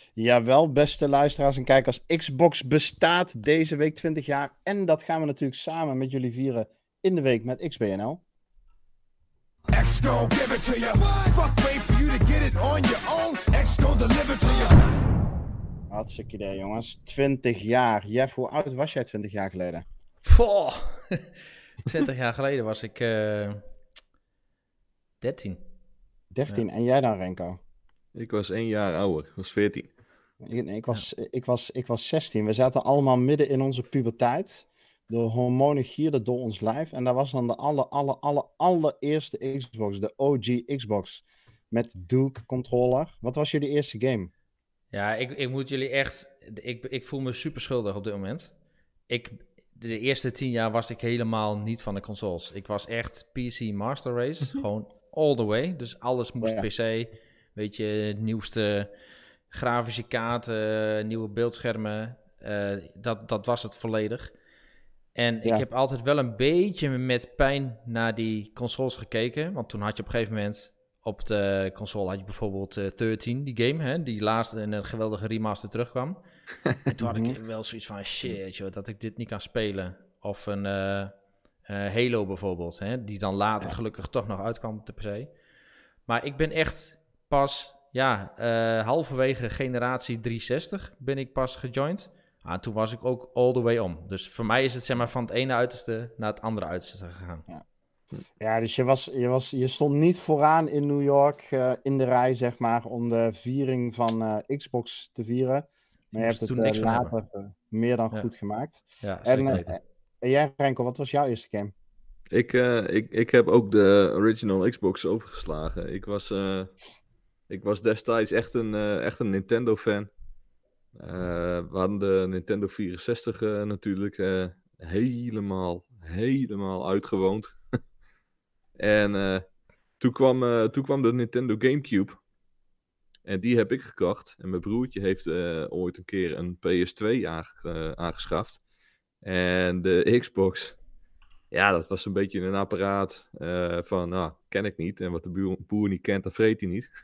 Jawel, beste luisteraars en kijkers. Xbox bestaat deze week 20 jaar. En dat gaan we natuurlijk samen met jullie vieren in de week met XBNL. X gon' give it to you. Fuck, wait for you to get it on your own. X gon' deliver to you. Hartstikke idee, jongens. 20 jaar. Jeff, hoe oud was jij 20 jaar geleden? 20 jaar geleden was ik 13. 13. Ja. En jij dan, Renko? Ik was 1 jaar ouder. Ik was 14. Ik was 16. We zaten allemaal midden in onze puberteit. De hormonen gierden door ons lijf. En daar was dan de allereerste Xbox. De OG Xbox. Met Duke controller. Wat was jullie eerste game? Ja, ik moet jullie echt... Ik voel me super schuldig op dit moment. De eerste 10 jaar was ik helemaal niet van de consoles. Ik was echt PC Master Race. Gewoon all the way. Dus alles moest PC. Weet je, nieuwste grafische kaarten, nieuwe beeldschermen. Dat was het volledig. En ik heb altijd wel een beetje met pijn naar die consoles gekeken. Want toen had je op een gegeven moment... Op de console had je bijvoorbeeld 13, die game, hè, die laatst in een geweldige remaster terugkwam. En toen had ik wel zoiets van, shit, joh, dat ik dit niet kan spelen. Of een Halo bijvoorbeeld, hè, die dan later gelukkig toch nog uitkwam op de PC. Maar ik ben echt pas, halverwege generatie 360 ben ik pas gejoind. Toen was ik ook all the way om. Dus voor mij is het zeg maar van het ene uiterste naar het andere uiterste gegaan. Ja, dus je stond niet vooraan in New York in de rij, zeg maar, om de viering van Xbox te vieren. Maar je hebt het later meer dan goed gemaakt. Ja, en jij, Renko, wat was jouw eerste game? Ik heb ook de original Xbox overgeslagen. Ik was destijds echt een Nintendo-fan. We hadden de Nintendo 64 natuurlijk helemaal uitgewoond. En toen kwam de Nintendo GameCube. En die heb ik gekocht. En mijn broertje heeft ooit een keer een PS2 aangeschaft. En de Xbox, ja, dat was een beetje een apparaat van, ken ik niet. En wat de boer niet kent, dat vreet hij niet.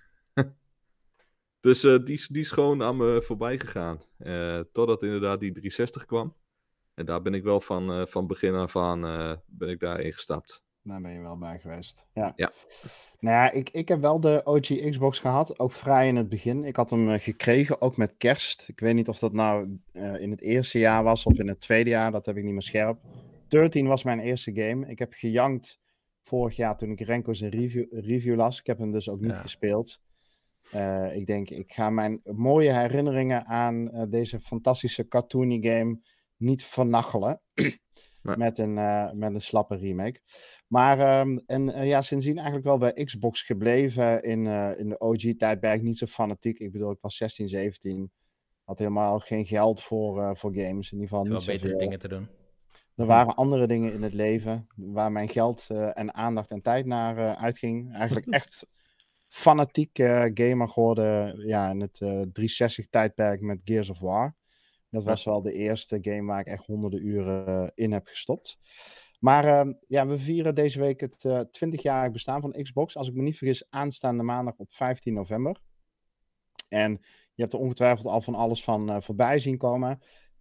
Dus die is gewoon aan me voorbij gegaan. Totdat inderdaad die 360 kwam. En daar ben ik wel van begin af aan ben ik daarin gestapt. Daar ben je wel bij geweest. Ja. Ja. Nou ja, ik heb wel de OG Xbox gehad. Ook vrij in het begin. Ik had hem gekregen, ook met kerst. Ik weet niet of dat nou in het eerste jaar was of in het tweede jaar. Dat heb ik niet meer scherp. 13 was mijn eerste game. Ik heb gejankt vorig jaar toen ik Renko's review las. Ik heb hem dus ook niet gespeeld. Ik denk, ik ga mijn mooie herinneringen aan deze fantastische cartoony game niet vernachelen. Met een slappe remake. Maar sindsdien eigenlijk wel bij Xbox gebleven in de OG-tijdperk. Niet zo fanatiek. Ik bedoel, ik was 16, 17. Had helemaal geen geld voor games. In ieder geval niet zoveel. Betere dingen te doen. Er waren andere dingen in het leven waar mijn geld en aandacht en tijd naar uitging. Eigenlijk echt fanatiek gamer geworden in het 360-tijdperk met Gears of War. Dat was wel de eerste game waar ik echt honderden uren in heb gestopt. Maar we vieren deze week het 20-jarig bestaan van Xbox. Als ik me niet vergis, aanstaande maandag op 15 november. En je hebt er ongetwijfeld al van alles van voorbij zien komen.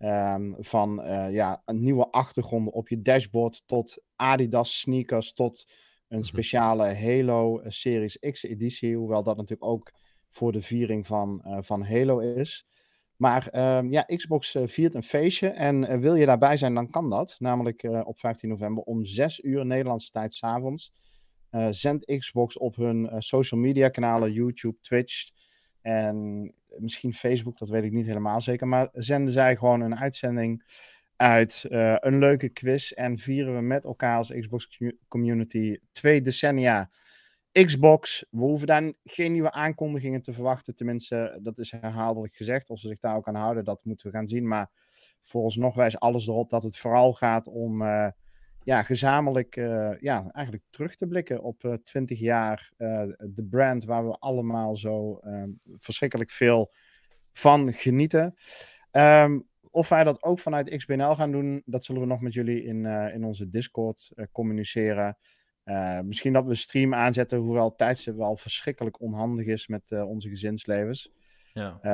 Een nieuwe achtergronden op je dashboard tot Adidas sneakers tot een speciale Halo Series X editie. Hoewel dat natuurlijk ook voor de viering van Halo is. Maar Xbox viert een feestje en wil je daarbij zijn, dan kan dat. Namelijk op 15 november om 6 uur Nederlandse tijd 's avonds. Zendt Xbox op hun social media kanalen, YouTube, Twitch en misschien Facebook, dat weet ik niet helemaal zeker. Maar zenden zij gewoon een uitzending uit, een leuke quiz en vieren we met elkaar als Xbox community 2 decennia Xbox. We hoeven daar geen nieuwe aankondigingen te verwachten. Tenminste, dat is herhaaldelijk gezegd. Of ze zich daar ook aan houden, dat moeten we gaan zien. Maar vooralsnog wijst alles erop dat het vooral gaat om gezamenlijk eigenlijk terug te blikken op 20 jaar. De brand waar we allemaal zo verschrikkelijk veel van genieten. Of wij dat ook vanuit XBNL gaan doen, dat zullen we nog met jullie in onze Discord communiceren. Misschien dat we een stream aanzetten, hoewel het tijdstip wel verschrikkelijk onhandig is met onze gezinslevens. Ja.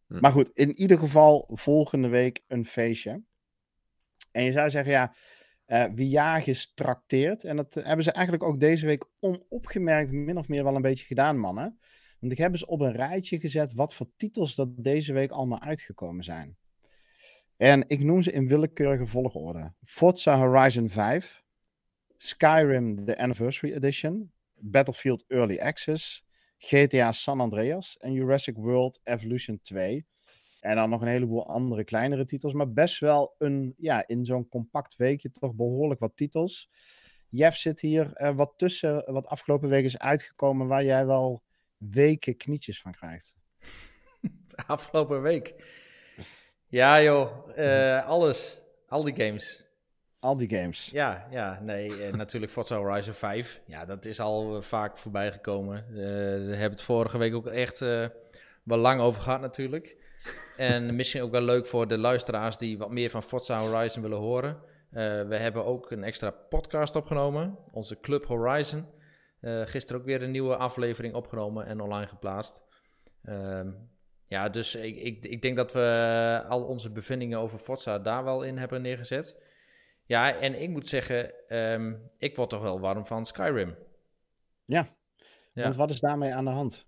Maar goed, in ieder geval volgende week een feestje. En je zou zeggen, wie jaagt is trakteert. En dat hebben ze eigenlijk ook deze week onopgemerkt min of meer wel een beetje gedaan, mannen. Want ik heb eens op een rijtje gezet wat voor titels dat deze week allemaal uitgekomen zijn. En ik noem ze in willekeurige volgorde. Forza Horizon 5, Skyrim The Anniversary Edition, Battlefield Early Access, GTA San Andreas en Jurassic World Evolution 2. En dan nog een heleboel andere kleinere titels. Maar best wel in zo'n compact weekje toch behoorlijk wat titels. Jeff zit hier wat tussen wat afgelopen week is uitgekomen waar jij wel weken knietjes van krijgt. Afgelopen week. Ja joh, alles. Al die games. Al die games. Ja, nee. Natuurlijk Forza Horizon 5. Ja, dat is al vaak voorbij gekomen. We hebben het vorige week ook echt wel lang over gehad natuurlijk. En misschien ook wel leuk voor de luisteraars die wat meer van Forza Horizon willen horen. We hebben ook een extra podcast opgenomen. Onze Club Horizon. Gisteren ook weer een nieuwe aflevering opgenomen en online geplaatst. Dus ik denk dat we al onze bevindingen over Forza daar wel in hebben neergezet. Ja, en ik moet zeggen, ik word toch wel warm van Skyrim. Ja, want wat is daarmee aan de hand?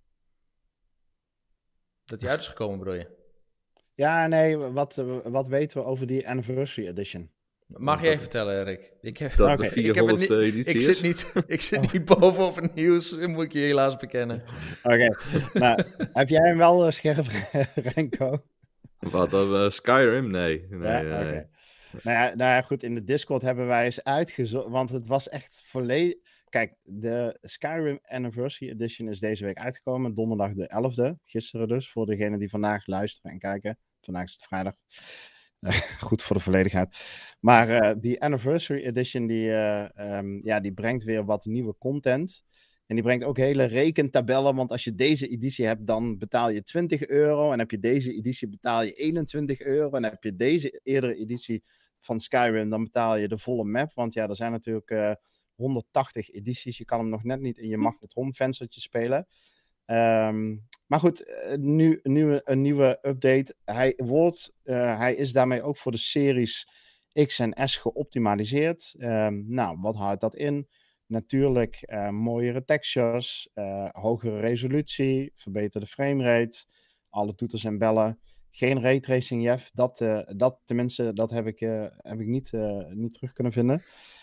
Dat die uit is gekomen, bedoel je? Ja, nee, wat weten we over die Anniversary Edition? Mag jij vertellen, Rick? Dat de 400ste editie is? Ik zit niet bovenop het nieuws, moet ik je helaas bekennen. Oké, nou, heb jij hem wel scherp, Renko? Wat, Skyrim? Nee. Okay. Nou ja, goed, in de Discord hebben wij eens uitgezocht, want het was echt volledig... Kijk, de Skyrim Anniversary Edition is deze week uitgekomen, donderdag de 11e, gisteren dus, voor degenen die vandaag luisteren en kijken. Vandaag is het vrijdag. Goed voor de volledigheid. Maar die Anniversary Edition, die brengt weer wat nieuwe content. En die brengt ook hele rekentabellen, want als je deze editie hebt, dan betaal je €20. En heb je deze editie, betaal je €21. En heb je deze eerdere editie van Skyrim, dan betaal je de volle map. Want ja, er zijn natuurlijk 180 edities. Je kan hem nog net niet in je magnetronvenstertje spelen. Maar goed, nu een nieuwe update. Hij is daarmee ook voor de series X en S geoptimaliseerd. Wat houdt dat in? Natuurlijk mooiere textures, hogere resolutie, verbeterde framerate, alle toeters en bellen. Geen raytracing, Jeff. Dat tenminste, dat heb ik niet terug kunnen vinden.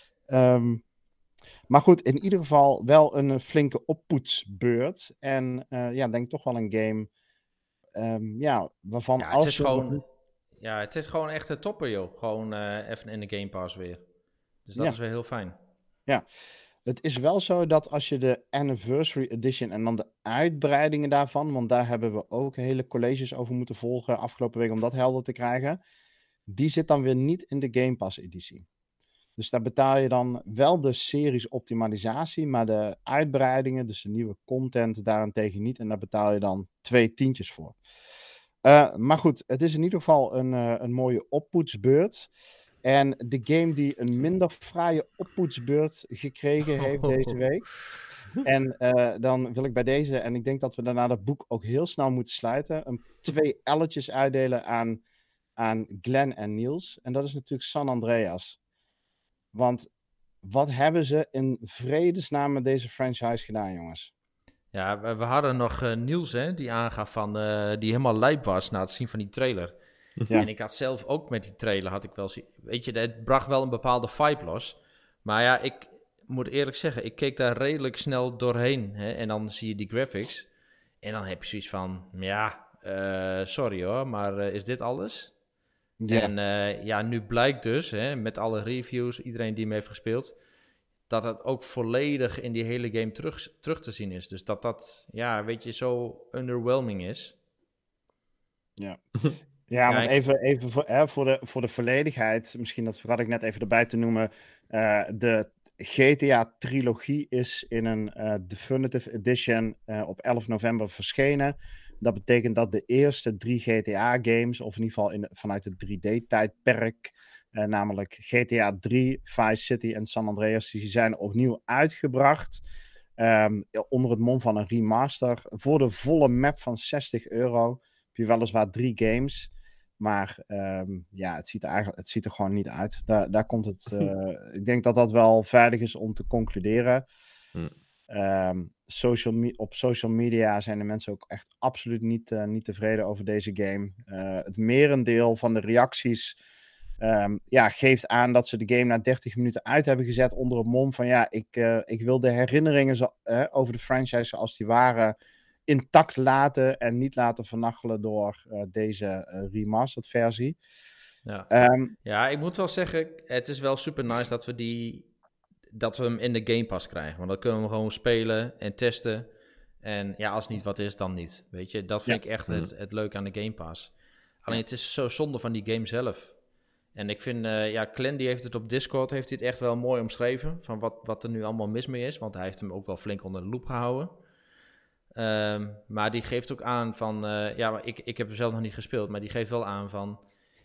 Maar goed, in ieder geval wel een flinke oppoetsbeurt. En denk toch wel een game waarvan... het is gewoon echt een topper, joh. Gewoon even in de Game Pass weer. Dus dat is weer heel fijn. Ja, het is wel zo dat als je de Anniversary Edition en dan de uitbreidingen daarvan, want daar hebben we ook hele colleges over moeten volgen afgelopen week om dat helder te krijgen, die zit dan weer niet in de Game Pass editie. Dus daar betaal je dan wel de series optimalisatie, maar de uitbreidingen, dus de nieuwe content, daarentegen niet. En daar betaal je dan €2 voor. Maar goed, het is in ieder geval een mooie oppoetsbeurt. En de game die een minder fraaie oppoetsbeurt gekregen heeft deze week. En dan wil ik bij deze, en ik denk dat we daarna dat boek ook heel snel moeten sluiten, 2 L'tjes uitdelen aan Glenn en Niels. En dat is natuurlijk San Andreas. Want wat hebben ze in vredesnaam met deze franchise gedaan, jongens? Ja, we hadden nog Niels, die aangaf die helemaal lijp was na het zien van die trailer. Ja. En ik had zelf ook met die trailer, weet je, het bracht wel een bepaalde vibe los. Maar ja, ik moet eerlijk zeggen, ik keek daar redelijk snel doorheen. En dan zie je die graphics. En dan heb je zoiets van, sorry hoor, maar is dit alles? Ja. En nu blijkt dus, met alle reviews, iedereen die hem heeft gespeeld, dat het ook volledig in die hele game terug te zien is. Dus dat zo underwhelming is. Ja. Ja, want even voor de volledigheid, misschien dat vergat ik net even erbij te noemen, de GTA-trilogie is in een Definitive Edition op 11 november verschenen. Dat betekent dat de eerste 3 GTA-games, of in ieder geval vanuit het 3D-tijdperk, namelijk GTA 3, Vice City en San Andreas, die zijn opnieuw uitgebracht onder het mom van een remaster voor de volle map van €60. je weliswaar 3 games. Maar het ziet er gewoon niet uit. Daar komt het... ik denk dat dat wel veilig is om te concluderen. Op social media zijn de mensen ook echt absoluut niet tevreden over deze game. Het merendeel van de reacties geeft aan dat ze de game na 30 minuten uit hebben gezet onder het mom van ik wil de herinneringen over de franchise zoals die waren intact laten en niet laten vernachelen door deze remastered versie. Ja, ik moet wel zeggen, het is wel super nice dat we hem in de Game Pass krijgen. Want dan kunnen we hem gewoon spelen en testen. En ja, als niet wat is, dan niet. Weet je, dat vind ik echt het leuke aan de Game Pass. Alleen het is zo zonde van die game zelf. En ik vind, Clan die heeft het op Discord, heeft hij het echt wel mooi omschreven. Van wat er nu allemaal mis mee is. Want hij heeft hem ook wel flink onder de loep gehouden. Maar die geeft ook aan van, ik heb hem zelf nog niet gespeeld. Maar die geeft wel aan van,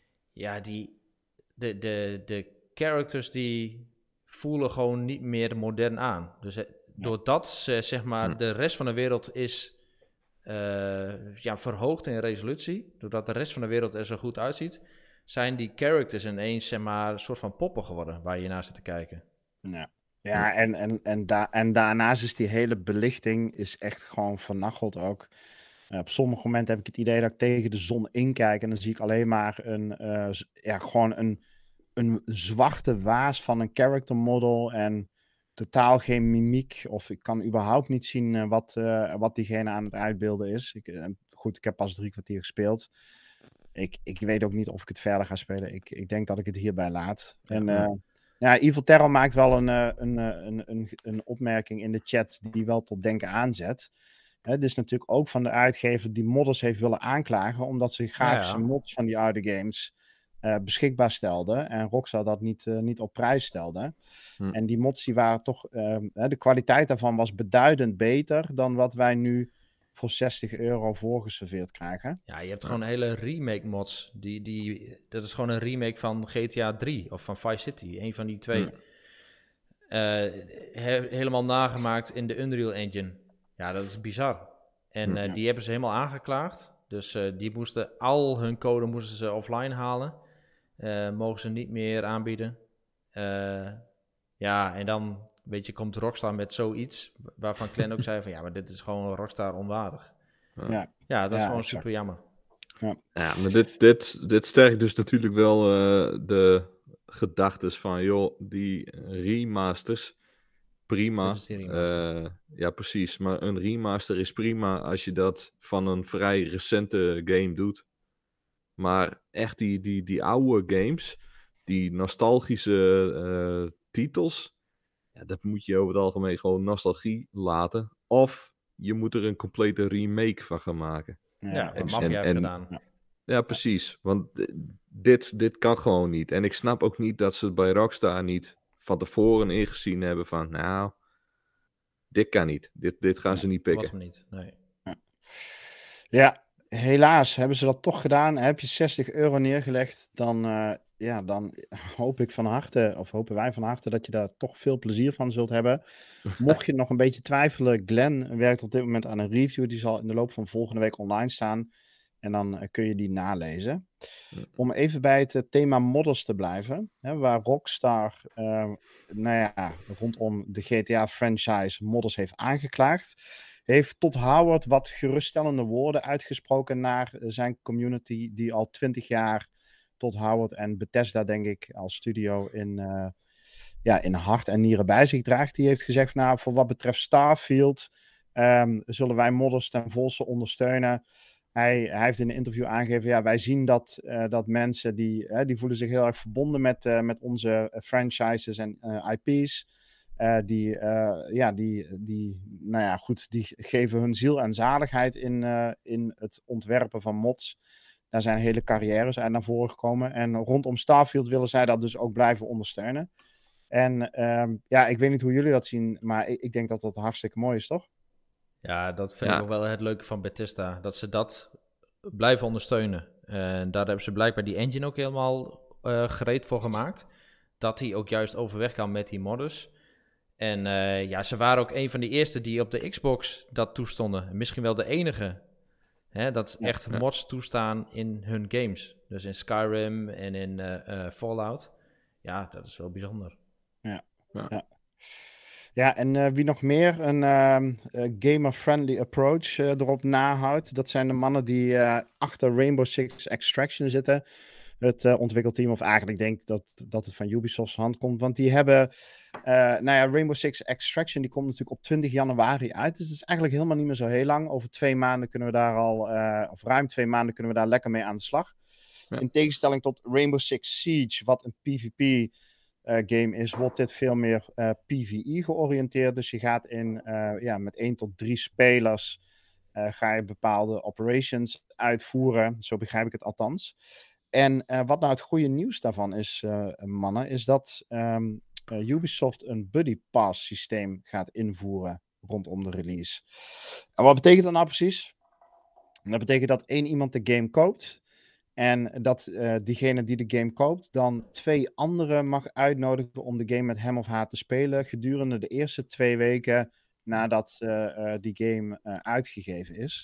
de characters die voelen gewoon niet meer modern aan. Dus doordat de rest van de wereld is verhoogd in resolutie, doordat de rest van de wereld er zo goed uitziet, zijn die characters ineens een soort van poppen geworden waar je naar zit te kijken. Ja, en daarnaast is die hele belichting is echt gewoon vernacheld ook. Op sommige momenten heb ik het idee dat ik tegen de zon inkijk en dan zie ik alleen maar een zwarte waas van een character model en totaal geen mimiek. Of ik kan überhaupt niet zien wat diegene aan het uitbeelden is. Ik heb pas 3 kwartier gespeeld. Ik weet ook niet of ik het verder ga spelen. Ik denk dat ik het hierbij laat. Evil Terror maakt wel een opmerking in de chat die wel tot denken aanzet. Het is natuurlijk ook van de uitgever die modders heeft willen aanklagen, omdat ze grafische mods van die oude games beschikbaar stelden en Rockstar dat niet op prijs stelde. En die mods die waren toch, de kwaliteit daarvan was beduidend beter dan wat wij nu voor €60 voorgeserveerd krijgen. Ja, je hebt gewoon hele remake mods. Dat is gewoon een remake van GTA 3 of van Vice City. Een van die twee. Helemaal nagemaakt in de Unreal Engine. Ja, dat is bizar. En die hebben ze helemaal aangeklaagd. Dus die moesten al hun code offline halen. Mogen ze niet meer aanbieden. En dan, weet je, komt Rockstar met zoiets waarvan Clan ook zei van maar dit is gewoon Rockstar onwaardig. Ja, dat is gewoon super jammer. Ja, maar dit sterkt dus natuurlijk wel de gedachtes van, joh, die remasters, prima. Ja, precies. Maar een remaster is prima als je dat van een vrij recente game doet. Maar echt die oude games, die nostalgische titels, dat moet je over het algemeen gewoon nostalgie laten. Of je moet er een complete remake van gaan maken. Wat Mafia heeft gedaan. Ja, precies. Want dit kan gewoon niet. En ik snap ook niet dat ze het bij Rockstar niet van tevoren ingezien hebben van, nou, dit kan niet. Dit gaan ze niet pikken. Niet, nee. Ja, helaas hebben ze dat toch gedaan. Heb je €60 neergelegd, dan hoop ik van harte, of hopen wij van harte, dat je daar toch veel plezier van zult hebben. Mocht je nog een beetje twijfelen, Glenn werkt op dit moment aan een review. Die zal in de loop van volgende week online staan. En dan kun je die nalezen. Om even bij het thema modders te blijven. Waar Rockstar rondom de GTA-franchise modders heeft aangeklaagd. Heeft Todd Howard wat geruststellende woorden uitgesproken naar zijn community. Die al 20 jaar Todd Howard en Bethesda, denk ik, als studio in hart en nieren bij zich draagt. Die heeft gezegd, nou, voor wat betreft Starfield zullen wij modders ten volste ondersteunen. Hij heeft in een interview aangegeven, wij zien dat mensen die voelen zich heel erg verbonden met onze franchises en IP's. Die geven hun ziel en zaligheid in het ontwerpen van mods. Daar zijn hele carrières uit naar voren gekomen. En rondom Starfield willen zij dat dus ook blijven ondersteunen. En ik weet niet hoe jullie dat zien, maar ik denk dat dat hartstikke mooi is, toch? Ja, dat vind ik ook wel het leuke van Bethesda. Dat ze dat blijven ondersteunen. En daar hebben ze blijkbaar die engine ook helemaal gereed voor gemaakt. Dat die ook juist overweg kan met die modders. En ze waren ook een van de eerste die op de Xbox dat toestonden. Misschien wel de enige Hè, dat ze echt mods toestaan in hun games. Dus in Skyrim en in Fallout. Ja, dat is wel bijzonder. Ja, en wie nog meer een gamer-friendly approach erop nahoudt, dat zijn de mannen die achter Rainbow Six Extraction zitten. Het ontwikkelteam, of eigenlijk denk ik dat het van Ubisoft's hand komt. Want die hebben, Rainbow Six Extraction, die komt natuurlijk op 20 januari uit. Dus het is eigenlijk helemaal niet meer zo heel lang. Over 2 maanden kunnen we daar al, of ruim 2 maanden kunnen we daar lekker mee aan de slag. Ja. In tegenstelling tot Rainbow Six Siege, wat een PvP game is, wordt dit veel meer PvE georiënteerd. Dus je gaat met 1 tot 3 spelers ga je bepaalde operations uitvoeren. Zo begrijp ik het althans. En wat nou het goede nieuws daarvan is, mannen, is dat Ubisoft een Buddy Pass systeem gaat invoeren rondom de release. En wat betekent dat nou precies? Dat betekent dat 1 iemand de game koopt. En dat diegene die de game koopt dan 2 anderen mag uitnodigen om de game met hem of haar te spelen gedurende de eerste 2 weken nadat die game uitgegeven is.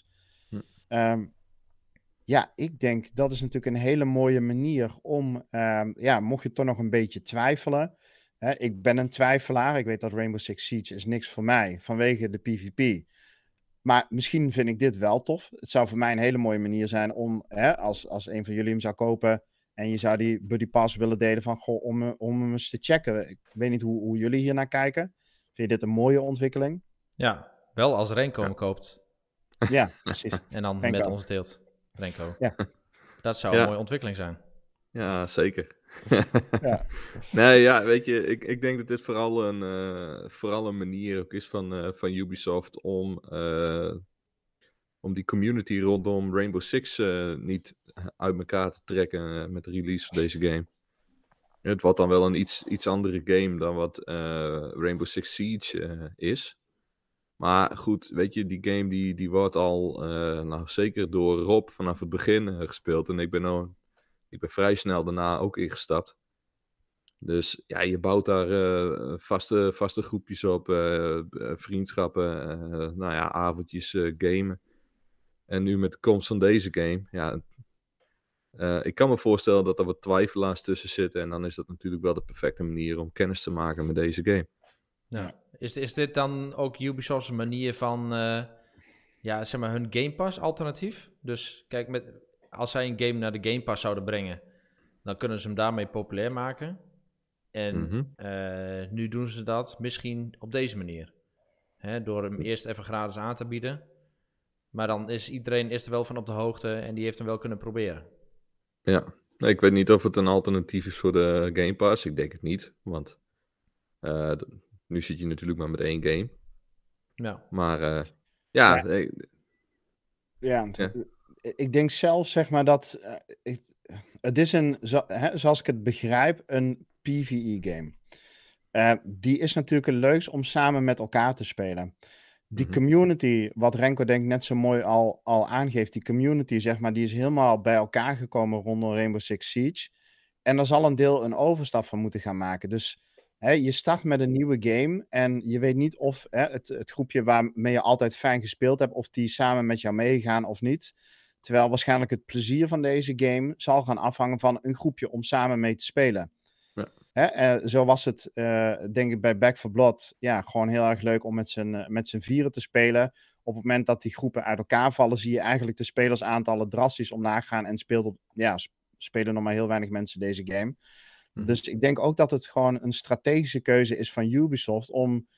Ik denk dat is natuurlijk een hele mooie manier om, mocht je toch nog een beetje twijfelen. Ik ben een twijfelaar. Ik weet dat Rainbow Six Siege is niks voor mij vanwege de PvP. Maar misschien vind ik dit wel tof. Het zou voor mij een hele mooie manier zijn om, als een van jullie hem zou kopen en je zou die Buddy Pass willen delen van, om hem eens te checken. Ik weet niet hoe jullie hier naar kijken. Vind je dit een mooie ontwikkeling? Ja, wel als Renko hem koopt. Ja, precies. En dan Renko. met ons deelt. Renko. Ja. Dat zou een mooie ontwikkeling zijn. Ja, zeker. Ja. Nee, ja, weet je, ik denk dat dit vooral een manier ook is van Ubisoft om die community rondom Rainbow Six niet uit elkaar te trekken met de release van deze game. Het wordt dan wel een iets andere game dan wat Rainbow Six Siege is. Maar goed, weet je, die game die wordt al zeker door Rob vanaf het begin gespeeld. En ik ben vrij snel daarna ook ingestapt. Dus ja, je bouwt daar vaste groepjes op, vriendschappen, avondjes gamen. En nu met de komst van deze game, ik kan me voorstellen dat er wat twijfelaars tussen zitten. En dan is dat natuurlijk wel de perfecte manier om kennis te maken met deze game. Ja. Is dit dan ook Ubisoft's manier van, hun Game Pass alternatief? Dus kijk, als zij een game naar de Game Pass zouden brengen, dan kunnen ze hem daarmee populair maken. En nu doen ze dat misschien op deze manier. Door hem eerst even gratis aan te bieden. Maar dan is iedereen er wel van op de hoogte en die heeft hem wel kunnen proberen. Ja, ik weet niet of het een alternatief is voor de Game Pass. Ik denk het niet, want nu zit je natuurlijk maar met 1 game. Ja. Maar ik denk zelf, zeg maar, dat het is zoals ik het begrijp, een PvE-game. Die is natuurlijk een leuks om samen met elkaar te spelen. Die community, wat Renko denk ik net zo mooi al aangeeft, die community, zeg maar, die is helemaal bij elkaar gekomen rondom Rainbow Six Siege. En er zal een deel een overstap van moeten gaan maken. Dus je start met een nieuwe game en je weet niet of het groepje waarmee je altijd fijn gespeeld hebt, of die samen met jou meegaan of niet. Terwijl waarschijnlijk het plezier van deze game zal gaan afhangen van een groepje om samen mee te spelen. Ja. Zo was het, denk ik, bij Back 4 Blood. Ja, gewoon heel erg leuk om met z'n vieren te spelen. Op het moment dat die groepen uit elkaar vallen, zie je eigenlijk de spelersaantallen drastisch omlaag gaan. En spelen nog maar heel weinig mensen deze game. Dus ik denk ook dat het gewoon een strategische keuze is van Ubisoft om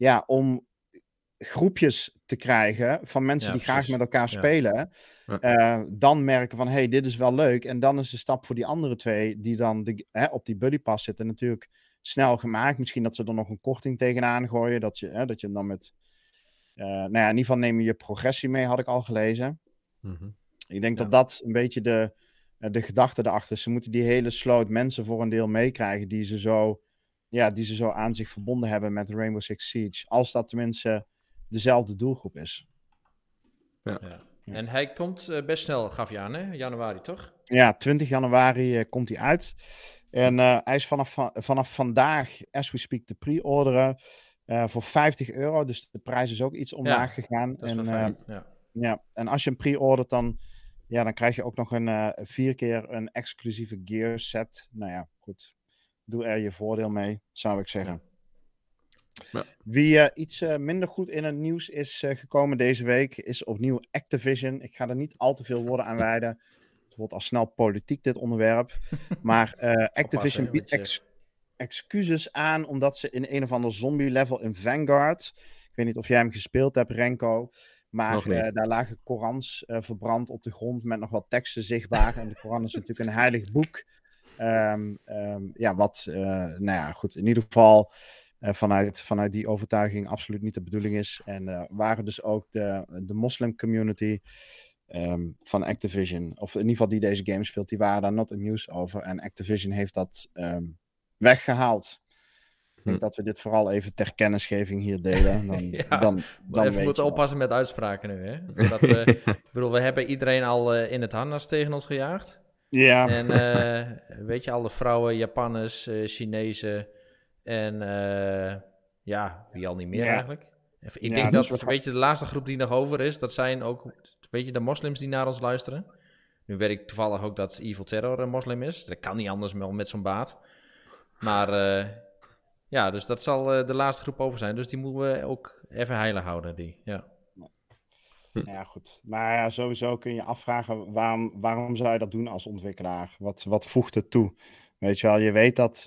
groepjes te krijgen van mensen die graag met elkaar spelen. Ja. Dan merken van, hey, dit is wel leuk. En dan is de stap voor die andere 2 die dan op die Buddy Pass zitten natuurlijk snel gemaakt. Misschien dat ze er nog een korting tegenaan gooien. Dat je dan met... in ieder geval neem je progressie mee, had ik al gelezen. Ik denk dat een beetje de gedachte erachter is. Ze moeten die hele sloot mensen voor een deel meekrijgen die ze zo aan zich verbonden hebben met Rainbow Six Siege. Als dat tenminste dezelfde doelgroep is. Ja. En hij komt best snel, gaf je aan, hè? Januari, toch? Ja, 20 januari komt hij uit. En hij is vanaf vandaag, as we speak, te pre-orderen voor €50. Dus de prijs is ook iets omlaag gegaan. Dat is wel fijn. Ja, en als je hem pre-ordert, dan krijg je ook nog 4 keer een exclusieve gear set. Nou ja, goed. Doe er je voordeel mee, zou ik zeggen. Ja. Wie iets minder goed in het nieuws is gekomen deze week, is opnieuw Activision. Ik ga er niet al te veel woorden aan wijden. Het wordt al snel politiek, dit onderwerp. Maar Activision biedt excuses aan, omdat ze in een of ander zombie-level in Vanguard... Ik weet niet of jij hem gespeeld hebt, Renko. Maar daar lagen Korans verbrand op de grond met nog wat teksten zichtbaar. En de Koran is natuurlijk een heilig boek. Goed, in ieder geval vanuit die overtuiging absoluut niet de bedoeling is. En waren dus ook de moslim-community van Activision, of in ieder geval die deze game speelt, die waren daar not amused over. En Activision heeft dat weggehaald. Ik denk dat we dit vooral even ter kennisgeving hier delen. Dan even moeten oppassen met uitspraken nu, hè? Ik bedoel, we hebben iedereen al in het harnas tegen ons gejaagd. Ja. En weet je, alle vrouwen, Japanners, Chinezen en wie al niet meer eigenlijk. Ik denk dat, weet je, de laatste groep die nog over is, dat zijn ook, weet je, de moslims die naar ons luisteren. Nu weet ik toevallig ook dat Evil Terror een moslim is. Dat kan niet anders met zo'n baard. Maar... dus dat zal de laatste groep over zijn. Dus die moeten we ook even heilig houden. Ja, goed. Maar ja, sowieso kun je afvragen, waarom zou je dat doen als ontwikkelaar? Wat voegt het toe? Weet je wel, je weet dat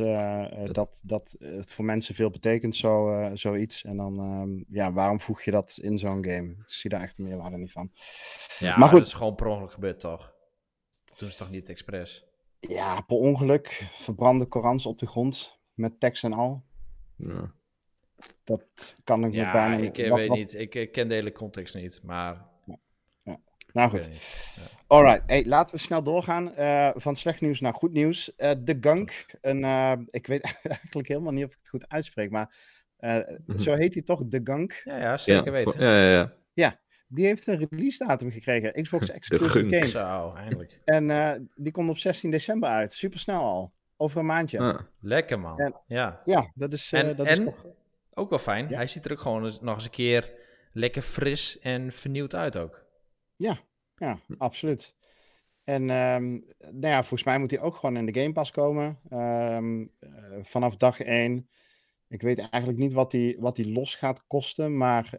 het voor mensen veel betekent, zoiets. En dan, waarom voeg je dat in zo'n game? Ik zie daar echt de meerwaarde niet van. Ja, maar goed. Dat is gewoon per ongeluk gebeurd, toch? Dat doen ze toch niet expres? Ja, per ongeluk. Verbrande Korans op de grond, met tekst en al. Ja. Dat kan ik nog bijna niet. Ik weet niet. Ik ken de hele context niet, maar... Ja. Nou goed. Alright, hey, laten we snel doorgaan. Van slecht nieuws naar goed nieuws. The Gunk. Ik weet eigenlijk helemaal niet of ik het goed uitspreek, maar zo heet hij toch, The Gunk? Ja, zeker weten. Ja, die heeft een release datum gekregen. Xbox exclusive game. Zo, eindelijk. En die komt op 16 december uit. Super snel al. Over een maandje. Ah. Lekker, man. En, ja, dat is... is ook wel fijn. Ja? Hij ziet er ook gewoon nog eens een keer lekker fris en vernieuwd uit ook. Ja, absoluut. En volgens mij moet hij ook gewoon in de Game Pass komen. Vanaf dag 1. Ik weet eigenlijk niet wat die los gaat kosten. Maar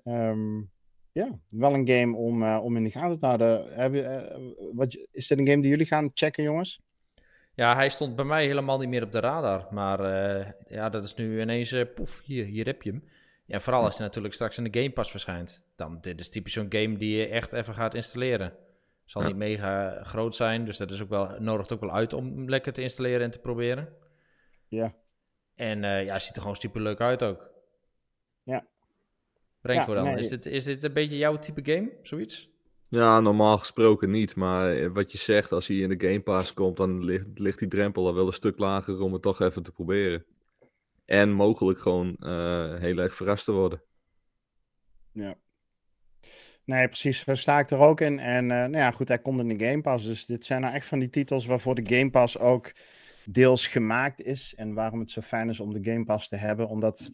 wel een game om in de gaten te houden. Is dit een game die jullie gaan checken, jongens? Ja, hij stond bij mij helemaal niet meer op de radar. Maar dat is nu ineens, hier heb je hem. Ja, vooral als hij natuurlijk straks in de Game Pass verschijnt. Dan, dit is typisch zo'n game die je echt even gaat installeren. Zal niet mega groot zijn, dus dat is nodigt ook wel uit om lekker te installeren en te proberen. Ja. En hij ziet er gewoon super leuk uit ook. Ja. Renko dan, is dit een beetje jouw type game, zoiets? Ja, normaal gesproken niet. Maar wat je zegt, als hij in de Game Pass komt, dan ligt die drempel al wel een stuk lager om het toch even te proberen. En mogelijk gewoon heel erg verrast te worden. Ja. Nee, precies. Daar sta ik er ook in. En hij komt in de Game Pass. Dus dit zijn nou echt van die titels waarvoor de Game Pass ook deels gemaakt is. En waarom het zo fijn is om de Game Pass te hebben. Omdat,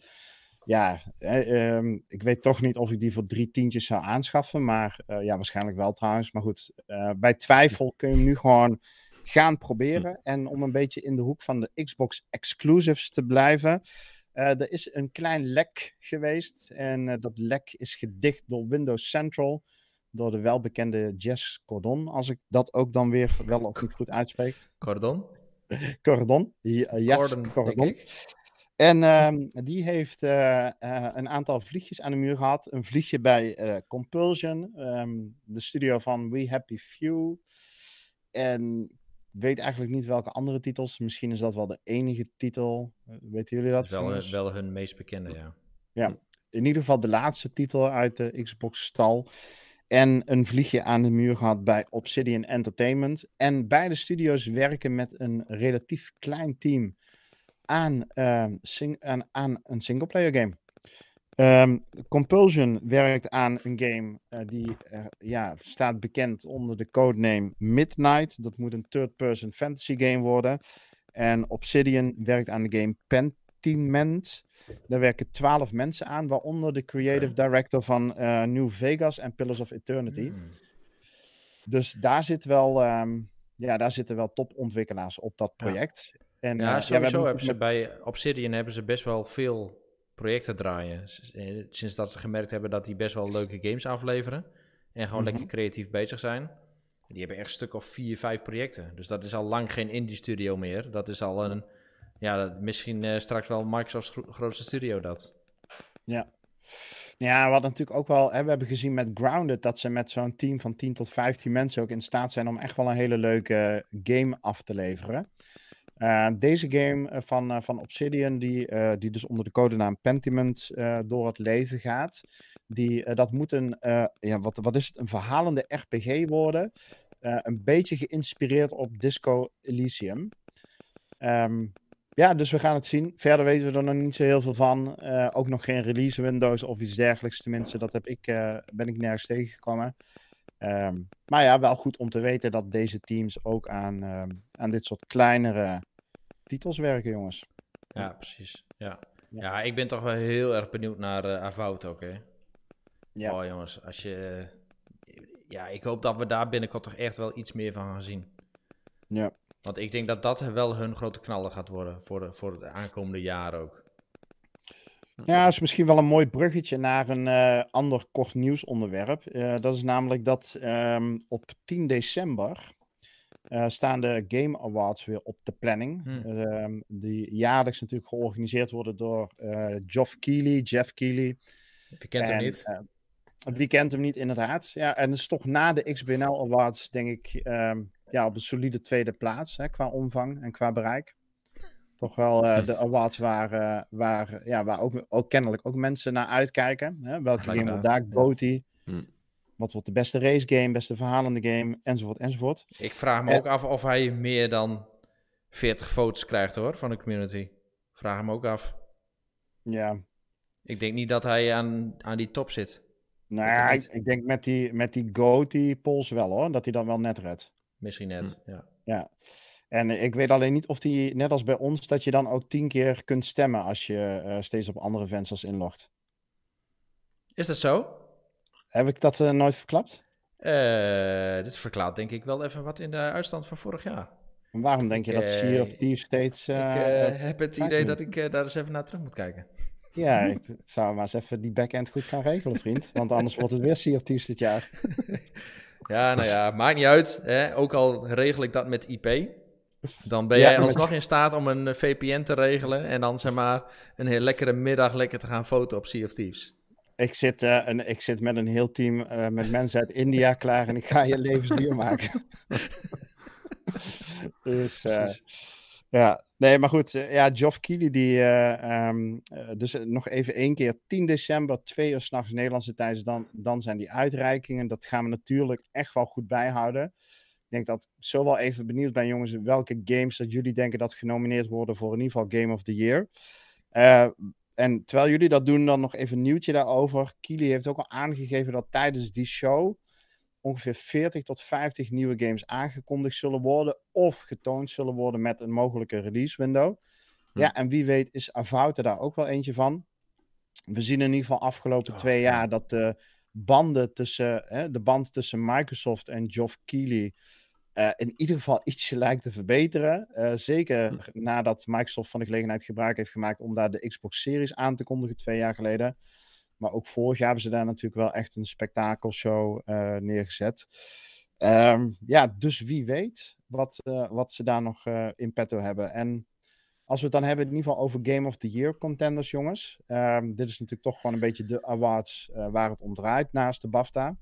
ik weet toch niet of ik die voor 3 tientjes zou aanschaffen. Maar waarschijnlijk wel trouwens. Maar goed, bij twijfel kun je hem nu gewoon gaan proberen. En om een beetje in de hoek van de Xbox exclusives te blijven. Er is een klein lek geweest. En dat lek is gedicht door Windows Central. Door de welbekende Jess Cordon. Als ik dat ook dan weer wel of niet goed uitspreek. Cordon? Cordon. Yes, Cordon. En die heeft een aantal vliegjes aan de muur gehad. Een vliegje bij Compulsion. De studio van We Happy Few. En weet eigenlijk niet welke andere titels. Misschien is dat wel de enige titel. Weten jullie dat? Wel hun meest bekende, ja. Ja, in ieder geval de laatste titel uit de Xbox-stal. En een vliegje aan de muur gehad bij Obsidian Entertainment. En beide studio's werken met een relatief klein team aan een singleplayer game. Compulsion werkt aan een game die staat bekend onder de codename Midnight. Dat moet een third-person fantasy game worden. En Obsidian werkt aan de game Entertainment. Daar werken 12 mensen aan, waaronder de creative director van New Vegas en Pillars of Eternity. Dus daar zitten wel topontwikkelaars op dat project. En, sowieso hebben ze bij Obsidian hebben ze best wel veel projecten draaien. Sinds dat ze gemerkt hebben dat die best wel leuke games afleveren. En gewoon lekker creatief bezig zijn. Die hebben echt een stuk of 4, 5 projecten. Dus dat is al lang geen indie studio meer. Dat is al een... Ja, misschien straks wel Microsoft's grootste studio dat. Ja. Ja, we hadden natuurlijk ook wel... we hebben gezien met Grounded dat ze met zo'n team van 10 tot 15 mensen ook in staat zijn om echt wel een hele leuke game af te leveren. Deze game van Obsidian, die dus onder de codenaam Pentiment door het leven gaat, dat moet een verhalende RPG worden. Een beetje geïnspireerd op Disco Elysium. Dus we gaan het zien. Verder weten we er nog niet zo heel veel van. Ook nog geen release windows of iets dergelijks. Tenminste, dat ben ik nergens tegengekomen. Maar ja, wel goed om te weten dat deze teams ook aan dit soort kleinere titels werken, jongens. Ja, precies. Ja, ik ben toch wel heel erg benieuwd naar Avowed ook, hè. Ja. Oh, jongens, ik hoop dat we daar binnenkort toch echt wel iets meer van gaan zien. Ja. Want ik denk dat dat wel hun grote knaller gaat worden voor de aankomende jaren ook. Ja, dat is misschien wel een mooi bruggetje naar een ander kort nieuwsonderwerp. Dat is namelijk dat op 10 december staan de Game Awards weer op de planning. Die jaarlijks natuurlijk georganiseerd worden door Jeff Keighley. Wie kent hem niet? Wie kent hem niet, inderdaad. Ja, en het is toch na de XBNL Awards, denk ik, op een solide tweede plaats, qua omvang en qua bereik. Toch wel de awards waar ook kennelijk ook mensen naar uitkijken. Hè? Welke game wordt daar GOTY? Wat wordt de beste race game, beste verhalende game, enzovoort. Ik vraag me ook af of hij meer dan 40 votes krijgt, hoor, van de community. Vraag hem ook af. Ja. Ik denk niet dat hij aan die top zit. Nou ja, ik denk met die GOTY polls wel, hoor. Dat hij dan wel net redt. Misschien net, Ja. En ik weet alleen niet of die, net als bij ons, dat je dan ook 10 keer kunt stemmen als je steeds op andere vensters inlogt. Is dat zo? Heb ik dat nooit verklapt? Dit verklaart denk ik wel even wat in de uitstand van vorig jaar. En waarom denk je dat Sea of Thieves steeds... ik heb het idee dat ik daar eens even naar terug moet kijken. Ja, ik zou maar eens even die backend goed gaan regelen, vriend. Want anders wordt het weer Sea of Thieves dit jaar. Ja, nou ja, maakt niet uit. Hè? Ook al regel ik dat met IP. Dan ben jij alsnog in staat om een VPN te regelen. En dan zeg maar een heel lekkere middag lekker te gaan foto's op Sea of Thieves. Ik zit met een heel team met mensen uit India klaar. En ik ga je levensduur maken. Dus ja, nee, maar goed. Jeff Keighley, dus nog even 1 keer. 10 december, 2 uur 's nachts Nederlandse tijd. Dan zijn die uitreikingen. Dat gaan we natuurlijk echt wel goed bijhouden. Ik denk dat ik zo wel even benieuwd ben, jongens, welke games dat jullie denken dat genomineerd worden voor in ieder geval Game of the Year. En terwijl jullie dat doen, dan nog even een nieuwtje daarover. Keighley heeft ook al aangegeven dat tijdens die show ongeveer 40 tot 50 nieuwe games aangekondigd zullen worden of getoond zullen worden met een mogelijke release window. Ja, en wie weet is Avowed er daar ook wel eentje van. We zien in ieder geval afgelopen 2 jaar dat de band tussen Microsoft en Jeff Keighley in ieder geval ietsje lijkt te verbeteren. Zeker nadat Microsoft van de gelegenheid gebruik heeft gemaakt om daar de Xbox Series aan te kondigen 2 jaar geleden. Maar ook vorig jaar hebben ze daar natuurlijk wel echt een spektakelshow neergezet. Dus wie weet wat ze daar nog in petto hebben. En als we het dan hebben in ieder geval over Game of the Year contenders, jongens. Dit is natuurlijk toch gewoon een beetje de awards waar het om draait naast de BAFTA.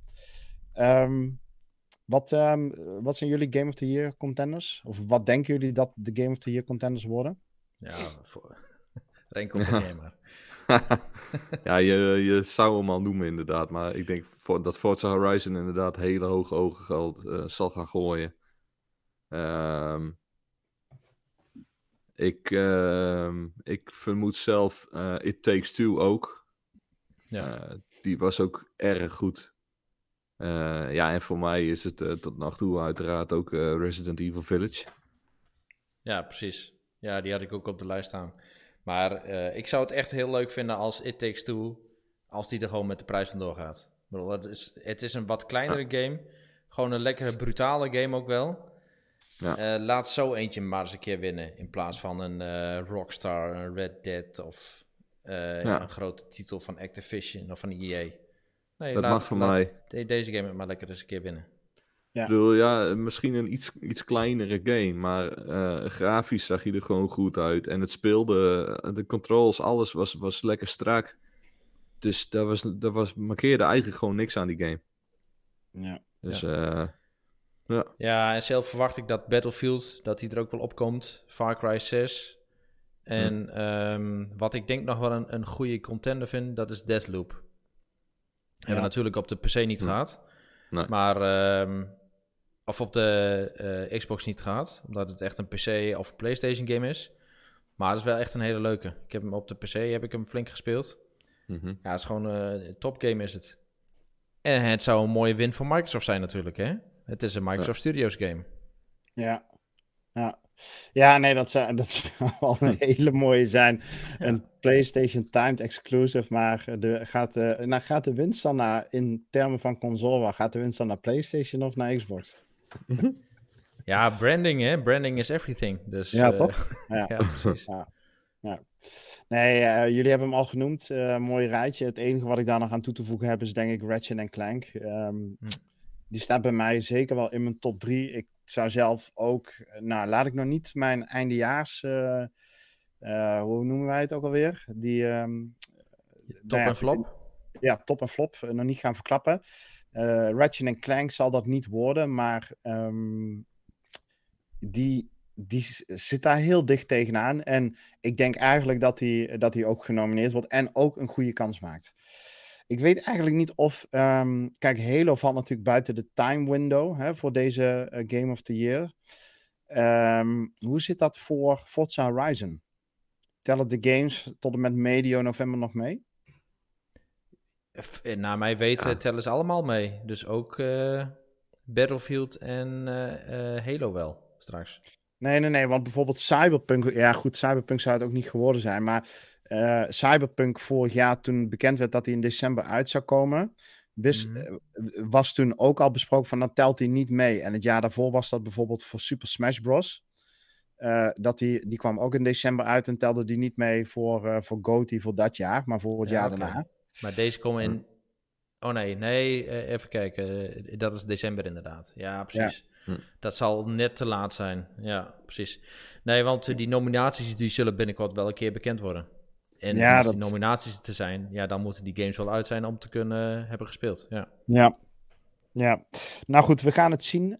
Wat zijn jullie Game of the Year contenders? Of wat denken jullie dat de Game of the Year contenders worden? Ja, Renko maar. Ja, je zou hem al noemen inderdaad. Maar ik denk dat Forza Horizon inderdaad hele hoge ogen zal gaan gooien. Ik vermoed zelf It Takes Two ook. Ja. Die was ook erg goed. En voor mij is het tot nog toe uiteraard ook Resident Evil Village. Ja, precies. Ja, die had ik ook op de lijst staan. Maar ik zou het echt heel leuk vinden als It Takes Two, als die er gewoon met de prijs vandoor gaat. Ik bedoel, het is een wat kleinere game. Gewoon een lekkere, brutale game ook wel. Ja. Laat zo eentje maar eens een keer winnen. In plaats van een Rockstar, een Red Dead of een grote titel van Activision of van EA. Nee, Dat mag voor mij. Deze game maar lekker eens een keer winnen. Ja. Ik bedoel, misschien een iets kleinere game, maar grafisch zag hij er gewoon goed uit. En het speelde, de controls, alles was lekker strak. Dus daar markeerde eigenlijk gewoon niks aan die game. Ja. Dus Ja, en zelf verwacht ik dat Battlefield, dat die er ook wel opkomt. Far Cry 6. En wat ik denk nog wel een goede contender vind, dat is Deathloop. Hebben we natuurlijk op de PC niet gehad. Nee. Maar, of op de Xbox niet gehad. Omdat het echt een PC of een PlayStation game is. Maar het is wel echt een hele leuke. Ik heb hem op de PC flink gespeeld. Mm-hmm. Ja, het is gewoon een topgame is het. En het zou een mooie win voor Microsoft zijn natuurlijk, hè? Het is een Microsoft Studios game. Ja, nee, dat zou wel een hele mooie zijn. Ja. Een PlayStation timed exclusive, maar gaat de winst dan in termen van console, waar gaat de winst dan naar PlayStation of naar Xbox? Ja, branding, hè? Branding is everything. Dus, Ja, toch? Ja, precies. Ja. Nee, jullie hebben hem al genoemd. Mooi rijtje. Het enige wat ik daar nog aan toe te voegen heb is denk ik Ratchet & Clank. Die staat bij mij zeker wel in mijn top 3. Ik zou zelf ook... laat ik nog niet mijn eindejaars... hoe noemen wij het ook alweer? Top en flop? Top en flop. Nog niet gaan verklappen. Ratchet & Clank zal dat niet worden, maar die zit daar heel dicht tegenaan. En ik denk eigenlijk dat hij ook genomineerd wordt en ook een goede kans maakt. Ik weet eigenlijk niet of... kijk, Halo valt natuurlijk buiten de time window voor deze Game of the Year. Hoe zit dat voor Forza Horizon? Tellen de games tot en met medio november nog mee? Naar mij weten tellen ze allemaal mee. Dus ook Battlefield en Halo wel, straks. Nee, want bijvoorbeeld Cyberpunk... Ja goed, Cyberpunk zou het ook niet geworden zijn, maar... Cyberpunk vorig jaar, toen bekend werd dat hij in december uit zou komen, was toen ook al besproken van dat telt hij niet mee. En het jaar daarvoor was dat bijvoorbeeld voor Super Smash Bros. Die kwam ook in december uit en telde die niet mee voor GOTY voor dat jaar, maar voor het jaar daarna. Maar deze komen in... Oh nee, even kijken. Dat is december inderdaad. Ja, precies. Ja. Dat zal net te laat zijn. Ja, precies. Nee, want die nominaties die zullen binnenkort wel een keer bekend worden. En als die nominaties te zijn, dan moeten die games wel uit zijn om te kunnen hebben gespeeld. Ja. Nou goed, we gaan het zien.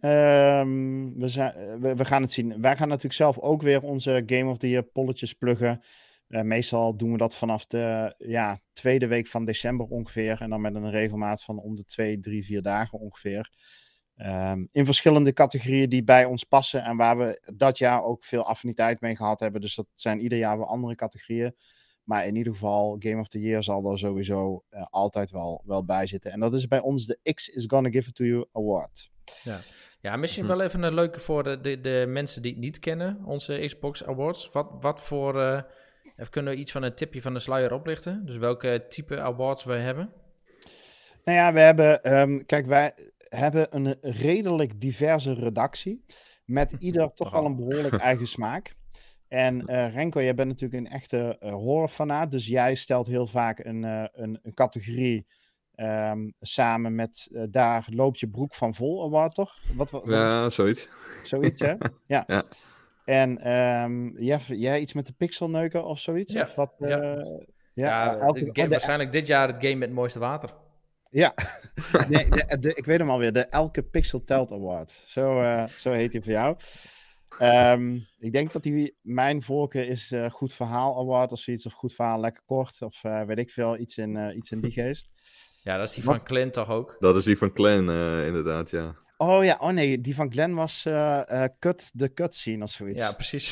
We gaan het zien. Wij gaan natuurlijk zelf ook weer onze Game of the Year polletjes pluggen. Meestal doen we dat vanaf de tweede week van december ongeveer. En dan met een regelmaat van om de 2, 3, 4 dagen ongeveer. In verschillende categorieën die bij ons passen. En waar we dat jaar ook veel affiniteit mee gehad hebben. Dus dat zijn ieder jaar weer andere categorieën. Maar in ieder geval, Game of the Year zal er sowieso altijd wel bij zitten. En dat is bij ons de X is Gonna Give It To You Award. Ja, misschien wel even een leuke voor de mensen die het niet kennen. Onze Xbox Awards. Wat voor... even kunnen we iets van een tipje van de sluier oplichten? Dus welke type awards we hebben? Nou ja, we hebben... wij hebben een redelijk diverse redactie. Met ieder toch wel een behoorlijk eigen smaak. En Renko, jij bent natuurlijk een echte horrorfanaat. Dus jij stelt heel vaak een categorie samen met... daar loopt je broek van vol award, toch? Ja, zoiets. Zoiets, hè? Ja. En jij iets met de pixelneuken of zoiets? Ja. Of wat, waarschijnlijk dit jaar het game met het mooiste water. Ja, nee, ik weet hem alweer. De Elke Pixel Telt Award. Zo heet hij voor jou. Ik denk dat mijn voorkeur is Goed Verhaal Award of zoiets. Of Goed Verhaal Lekker Kort. Of weet ik veel, iets in die geest. Ja, dat is die van Glenn toch ook? Dat is die van Glenn, inderdaad, ja. Oh ja, nee, die van Glenn was Cut the Cutscene of zoiets. Ja, precies.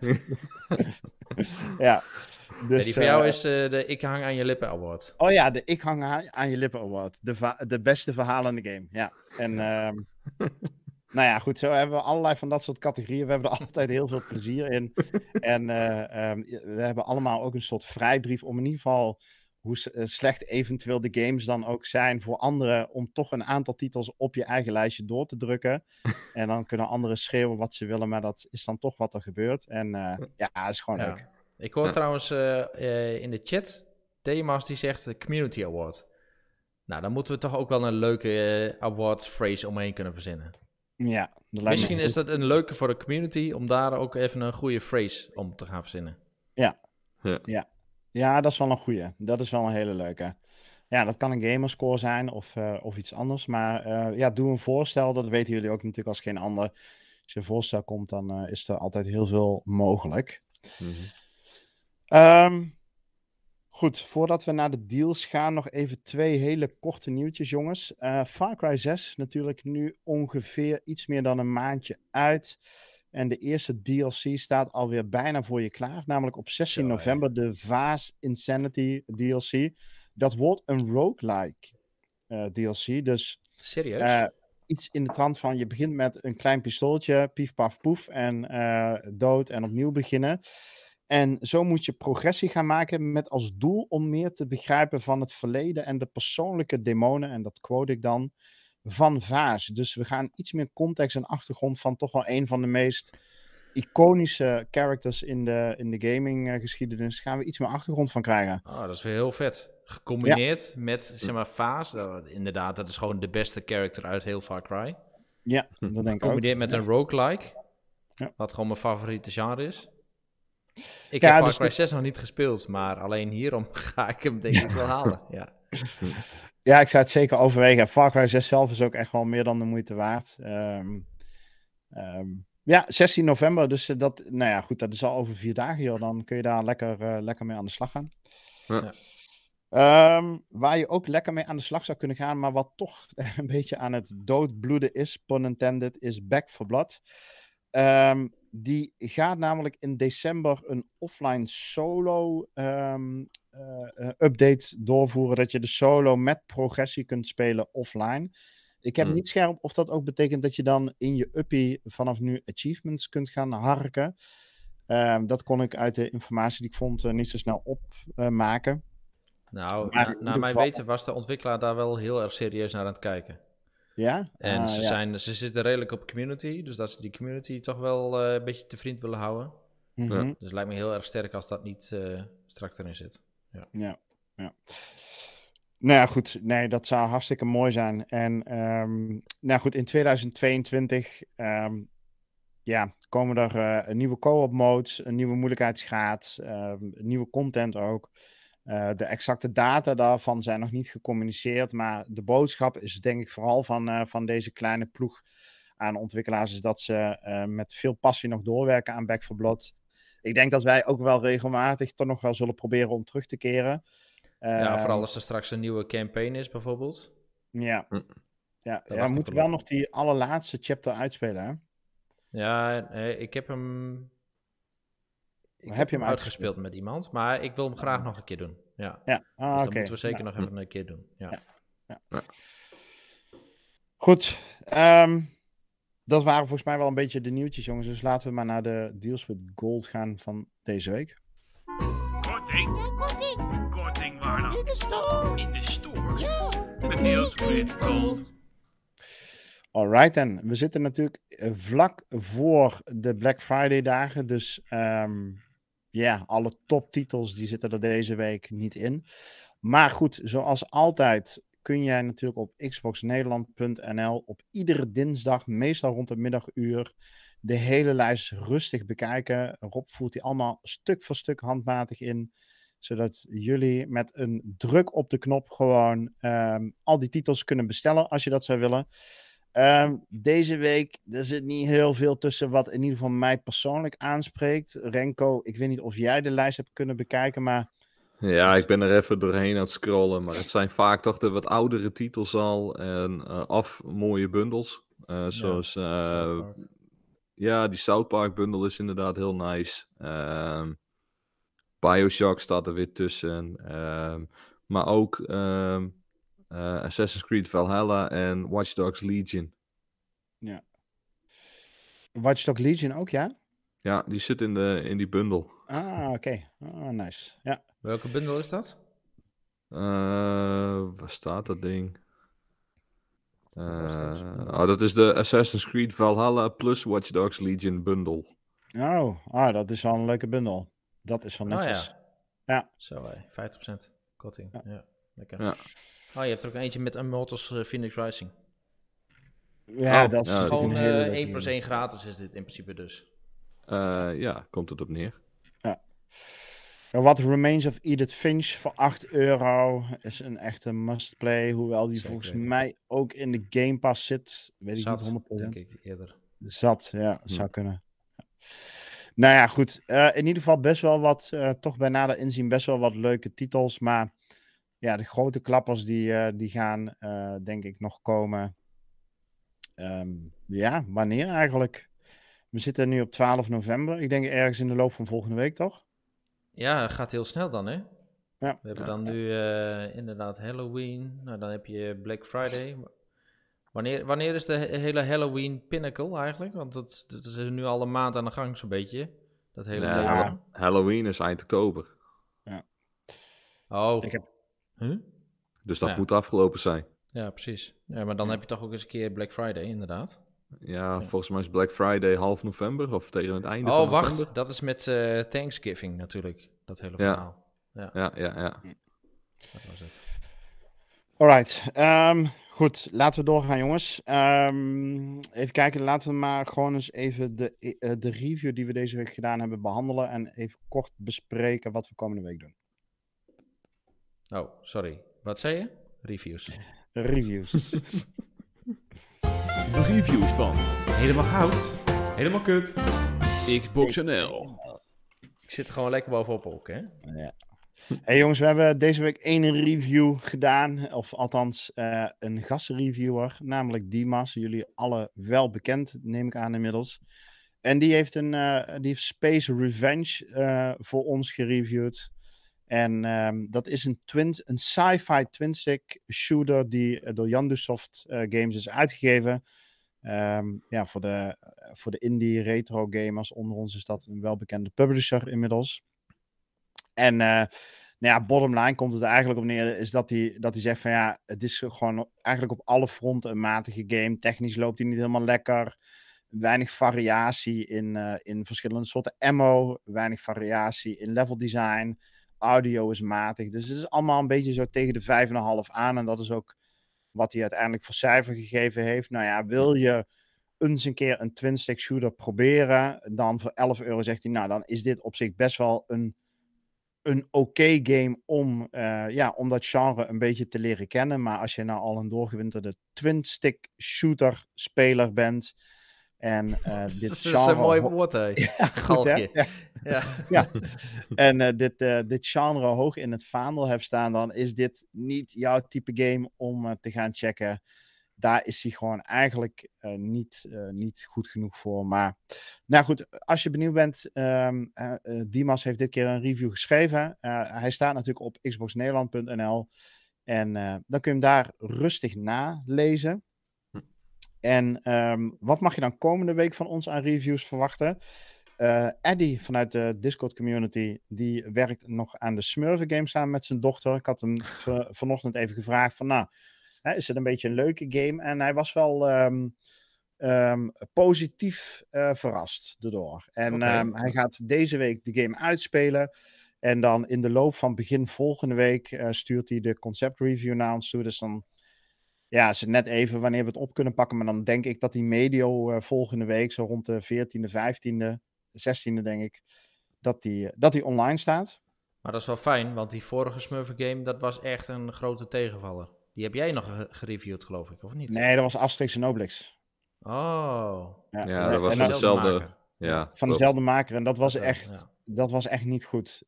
Ja. Dus, die van jou is de Ik Hang Aan Je Lippen Award. Oh ja, de Ik Hang Aan Je Lippen Award. De beste verhalende game, ja. En Nou ja, goed, zo hebben we allerlei van dat soort categorieën. We hebben er altijd heel veel plezier in. En we hebben allemaal ook een soort vrijbrief om in ieder geval, hoe slecht eventueel de games dan ook zijn voor anderen, om toch een aantal titels op je eigen lijstje door te drukken. En dan kunnen anderen schreeuwen wat ze willen, maar dat is dan toch wat er gebeurt. En ja, dat is gewoon leuk. Ik hoor trouwens in de chat, Demas die zegt de Community Award. Nou, dan moeten we toch ook wel een leuke award phrase omheen kunnen verzinnen. Ja, misschien is dat een leuke voor de community om daar ook even een goede phrase om te gaan verzinnen. Ja, dat is wel een goeie. Dat is wel een hele leuke. Ja, dat kan een gamerscore zijn of iets anders. Maar doe een voorstel. Dat weten jullie ook natuurlijk als geen ander. Als je een voorstel komt, dan is er altijd heel veel mogelijk. Goed, voordat we naar de deals gaan, nog even 2 hele korte nieuwtjes, jongens. Far Cry 6 natuurlijk nu ongeveer iets meer dan een maandje uit. En de eerste DLC staat alweer bijna voor je klaar. Namelijk op 16 november de Vaas Insanity DLC. Dat wordt een roguelike DLC. Dus serieus? Iets in de trant van je begint met een klein pistooltje, pief paf poef en dood en opnieuw beginnen. En zo moet je progressie gaan maken met als doel om meer te begrijpen van het verleden en de persoonlijke demonen, en dat quote ik dan, van Vaas. Dus we gaan iets meer context en achtergrond van toch wel een van de meest iconische characters in de gaming geschiedenis. Gaan we iets meer achtergrond van krijgen. Oh, dat is weer heel vet. Gecombineerd met, zeg maar, Vaas. Inderdaad, dat is gewoon de beste character uit heel Far Cry. Ja, dat denk ik ook. Gecombineerd met een roguelike. Ja. Wat gewoon mijn favoriete genre is. Ik heb Far Cry 6 nog niet gespeeld, maar alleen hierom ga ik hem denk ik wel halen. Ja, ik zou het zeker overwegen. Far Cry 6 zelf is ook echt wel meer dan de moeite waard. Ja, 16 november, dus dat is al over 4 dagen, joh. Dan kun je daar lekker mee aan de slag gaan. Waar je ook lekker mee aan de slag zou kunnen gaan, maar wat toch een beetje aan het doodbloeden is, pun intended, is Back 4 Blood. Die gaat namelijk in december een offline solo update doorvoeren, dat je de solo met progressie kunt spelen offline. Ik heb niet scherp of dat ook betekent dat je dan in je uppie vanaf nu achievements kunt gaan harken. Dat kon ik uit de informatie die ik vond niet zo snel opmaken. Nou, naar mijn weten was de ontwikkelaar daar wel heel erg serieus naar aan het kijken. Ja? En ze zitten redelijk op community, dus dat ze die community toch wel een beetje te vriend willen houden. Mm-hmm. Dus het lijkt me heel erg sterk als dat niet strak erin zit. Ja. Nou ja, goed. Nee, dat zou hartstikke mooi zijn. En in 2022 komen er nieuwe co-op modes, een nieuwe moeilijkheidsgraad, nieuwe content ook. De exacte data daarvan zijn nog niet gecommuniceerd, maar de boodschap is denk ik vooral van deze kleine ploeg aan ontwikkelaars is dat ze met veel passie nog doorwerken aan Back 4 Blood. Ik denk dat wij ook wel regelmatig toch nog wel zullen proberen om terug te keren. Vooral als er straks een nieuwe campaign is bijvoorbeeld. Ja, we moeten wel nog die allerlaatste chapter uitspelen, hè? Ja, ik heb hem... Heb je hem uitgespeeld met iemand, maar ik wil hem graag nog een keer doen. Ja. Dus dat moeten we zeker nog even een keer doen. Ja. Goed. Dat waren volgens mij wel een beetje de nieuwtjes, jongens. Dus laten we maar naar de deals with gold gaan van deze week. Korting? Ja, korting. Korting waar dan? In de store. In de store? Ja. Met deals with gold. Alright, en we zitten natuurlijk vlak voor de Black Friday dagen. Dus alle toptitels die zitten er deze week niet in. Maar goed, zoals altijd kun jij natuurlijk op xboxnederland.nl op iedere dinsdag, meestal rond het middaguur, de hele lijst rustig bekijken. Rob voert die allemaal stuk voor stuk handmatig in, zodat jullie met een druk op de knop gewoon al die titels kunnen bestellen als je dat zou willen. Deze week, er zit niet heel veel tussen wat in ieder geval mij persoonlijk aanspreekt. Renko, ik weet niet of jij de lijst hebt kunnen bekijken, maar... Ja, ik ben er even doorheen aan het scrollen, maar het zijn vaak toch de wat oudere titels al en mooie bundels. Zoals, die South Park bundle is inderdaad heel nice. BioShock staat er weer tussen. Maar ook Assassin's Creed Valhalla en Watch Dogs Legion. Ja. Watch Dogs Legion ook, ja? Ja, die zit in die bundel. Ah, oké. Ah, nice. Ja. Welke bundel is dat? Waar staat dat ding? Watch Dogs bundle. Dat is de Assassin's Creed Valhalla plus Watch Dogs Legion bundle. Dat is wel een leuke bundel. Dat is wel netjes. ja. Ja. Zo, 50% korting. Ja. Lekker. Ja. Oh, je hebt er ook eentje met Immortals Phoenix Rising. Ja, Oh, dat is ja, natuurlijk Gewoon een hele leuke 1 plus game. 1 gratis is dit in principe dus. Ja, komt het op neer. What Remains of Edith Finch voor €8 is een echte must-play. Hoewel die Zeker volgens weten. mij ook in de Game Pass zit. Weet ik Zat, niet 100%. denk ik eerder. Zat, ja, zou kunnen. Ja. Nou ja, goed. In ieder geval best wel wat, toch bij nader inzien, best wel wat leuke titels. Maar ja, de grote klappers die gaan, denk ik, nog komen. Ja, wanneer eigenlijk? We zitten nu op 12 november. Ik denk ergens in de loop van volgende week, toch? Ja, dat gaat heel snel dan, hè? Ja. We hebben dan nu inderdaad Halloween. Nou, dan heb je Black Friday. Wanneer is de hele Halloween pinnacle eigenlijk? Want dat is nu al een maand aan de gang, zo'n beetje. Dat hele Nee, thema. Halloween is eind oktober. Oh. Ik heb- Huh? Dus dat Ja. moet afgelopen zijn. Ja, precies. Ja, maar dan heb je toch ook eens een keer Black Friday, inderdaad. Ja, volgens mij is Black Friday half november of tegen het einde van Oh, wacht. november. Dat is met Thanksgiving natuurlijk. Dat hele Ja. verhaal. Ja, Ja. dat was het. Alright. Goed, laten we doorgaan, jongens. Even kijken, laten we maar gewoon eens even de review die we deze week gedaan hebben behandelen. En even kort bespreken wat we komende week doen. Oh, sorry. Wat zei je? Reviews. Reviews. De reviews van Helemaal Goud, Helemaal Kut, Xbox NL. Ik zit er gewoon lekker bovenop ook, hè? Ja. Hey jongens, we hebben deze week 1 review gedaan. Of althans, een gastreviewer, namelijk Dimas. Jullie alle wel bekend, neem ik aan inmiddels. En die heeft, die heeft Space Revenge voor ons gereviewd. En dat is een sci-fi twin-stick shooter die door Yandusoft Games is uitgegeven. Ja, voor de indie retro gamers onder ons is dat een welbekende publisher inmiddels. En nou ja, bottom line komt het er eigenlijk op neer, is dat hij zegt van ja, het is gewoon eigenlijk op alle fronten een matige game. Technisch loopt hij niet helemaal lekker. Weinig variatie in verschillende soorten ammo. Weinig variatie in level design. Audio is matig. Dus het is allemaal een beetje zo tegen de 5,5 aan. En dat is ook wat hij uiteindelijk voor cijfer gegeven heeft. Nou ja, wil je eens een keer een twin-stick shooter proberen, dan voor €11 zegt hij, nou dan is dit op zich best wel een oké game om dat genre een beetje te leren kennen. Maar als je nou al een doorgewinterde twin-stick shooter speler bent en dit Dat is genre... een mooi woord, hè? Ja, goed, hè? Galgje. Ja. Ja. Ja. En dit genre hoog in het vaandel hebt staan, dan is dit niet jouw type game om te gaan checken. Daar is hij gewoon eigenlijk niet goed genoeg voor. Maar nou goed, als je benieuwd bent, Dimas heeft dit keer een review geschreven. Hij staat natuurlijk op xboxnederland.nl. En dan kun je hem daar rustig nalezen. En wat mag je dan komende week van ons aan reviews verwachten? Eddie vanuit de Discord community, die werkt nog aan de Smurfen game samen met zijn dochter. Ik had hem vanochtend even gevraagd van, nou, is het een beetje een leuke game? En hij was wel positief verrast erdoor. En Oké. hij gaat deze week de game uitspelen. En dan in de loop van begin volgende week stuurt hij de concept review naar ons toe. Dus dan is het net even wanneer we het op kunnen pakken. Maar dan denk ik dat die medio volgende week, zo rond de 14e, 15e, 16e denk ik, dat die online staat. Maar dat is wel fijn, want die vorige Smurfen game, dat was echt een grote tegenvaller. Die heb jij nog gereviewd, geloof ik, of niet? Nee, dat was Asterix en Obelix. Oh. Ja, dus dat was en van dezelfde. maker. Ja, van klopt. dezelfde maker. En dat was Dat echt, ja. dat was echt niet goed.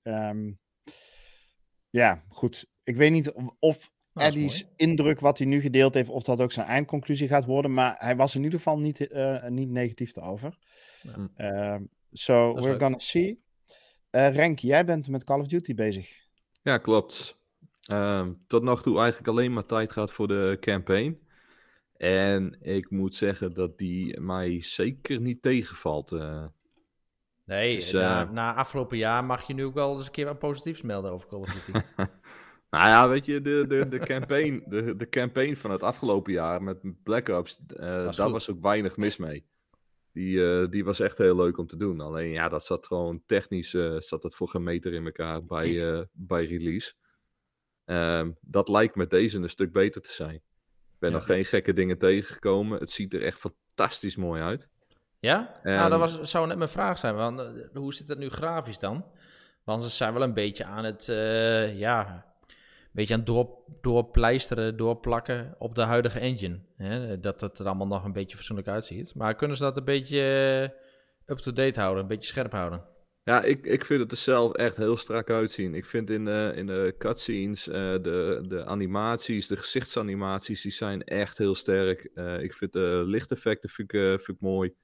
Ja, goed. Ik weet niet of Nou, dat is Eddie's mooi. indruk wat hij nu gedeeld heeft, of dat ook zijn eindconclusie gaat worden. Maar hij was in ieder geval niet negatief erover. Ja. So Dat is we're leuk. gonna see. Renk, jij bent met Call of Duty bezig. Ja, klopt. Tot nog toe eigenlijk alleen maar tijd gehad voor de campaign. En ik moet zeggen dat die mij zeker niet tegenvalt. Nee, Dus, na afgelopen jaar mag je nu ook wel eens een keer wat positiefs melden over Call of Duty. Nou ja, weet je, de campaign van het afgelopen jaar met Black Ops, daar goed. was ook weinig mis mee. Die was echt heel leuk om te doen. Alleen ja, dat zat gewoon technisch, zat het voor geen meter in elkaar bij release. Dat lijkt met deze een stuk beter te zijn. Ik ben nog geen gekke dingen tegengekomen. Het ziet er echt fantastisch mooi uit. Ja? En- Nou, zou net mijn vraag zijn. Want, hoe zit het nu grafisch dan? Want ze zijn wel een beetje aan het, een beetje aan het doorpleisteren, doorplakken op de huidige engine. Hè? Dat het er allemaal nog een beetje fatsoenlijk uitziet. Maar kunnen ze dat een beetje up-to-date houden, een beetje scherp houden? Ja, ik vind het er zelf echt heel strak uitzien. Ik vind in de cutscenes, de animaties, de gezichtsanimaties, die zijn echt heel sterk. Ik vind de lichteffecten vind ik mooi.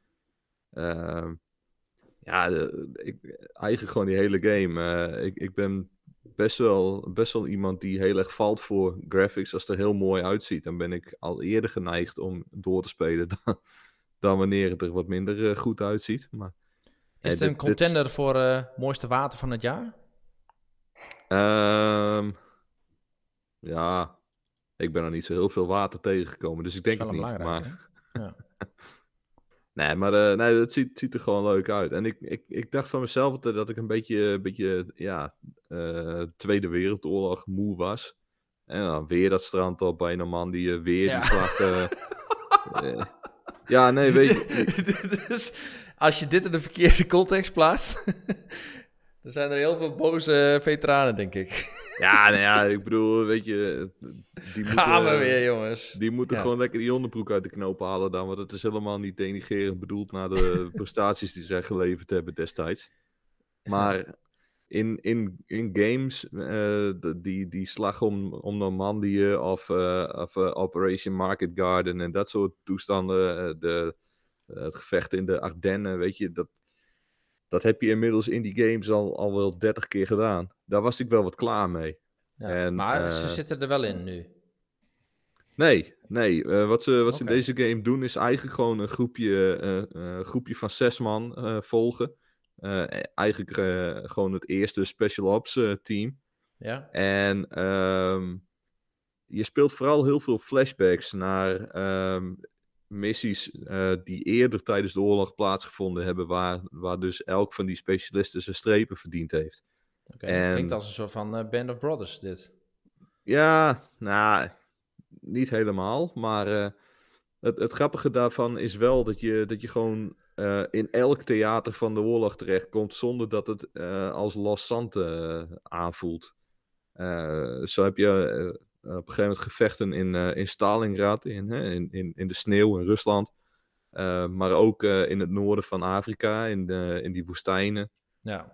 Eigenlijk gewoon die hele game. Ik ben best wel iemand die heel erg valt voor graphics. Als het er heel mooi uitziet, dan ben ik al eerder geneigd om door te spelen dan wanneer het er wat minder goed uitziet. Maar Is het een contender voor mooiste water van het jaar? Ja, ik ben er niet zo heel veel water tegengekomen, dus ik denk Dat het is niet. wel belangrijk, Maar Ja. nee, maar het ziet er gewoon leuk uit. En ik dacht van mezelf dat ik een beetje Tweede Wereldoorlog moe was. En dan weer dat strand op bij Normandië, weer die slag. Ja, nee, weet je. Dus als je dit in de verkeerde context plaatst, dan zijn er heel veel boze veteranen, denk ik. Ja, nou ja, ik bedoel, weet je, die Gaan we weer, jongens. Die moeten gewoon lekker die onderbroek uit de knoop halen dan, want het is helemaal niet denigrerend bedoeld naar de prestaties die zij geleverd hebben destijds. Maar in games, die slag om Normandië of Operation Market Garden en dat soort toestanden, het gevecht in de Ardennen, weet je, dat heb je inmiddels in die games al wel 30 keer gedaan. Daar was ik wel wat klaar mee. Ja, maar ze zitten er wel in nu. Nee. Wat ze in Oké. deze game doen is eigenlijk gewoon een groepje van 6 man volgen. Eigenlijk gewoon het eerste Special Ops team. Ja? En je speelt vooral heel veel flashbacks naar missies die eerder tijdens de oorlog plaatsgevonden hebben, waar dus elk van die specialisten zijn strepen verdiend heeft. Oké. En- Klinkt als een soort van Band of Brothers, dit. Ja, nou, niet helemaal, maar het grappige daarvan is wel dat je gewoon in elk theater van de oorlog terechtkomt zonder dat het als Los Santos aanvoelt. Zo heb je op een gegeven moment gevechten in Stalingrad, in de sneeuw in Rusland. Maar ook in het noorden van Afrika, in die woestijnen. Ja.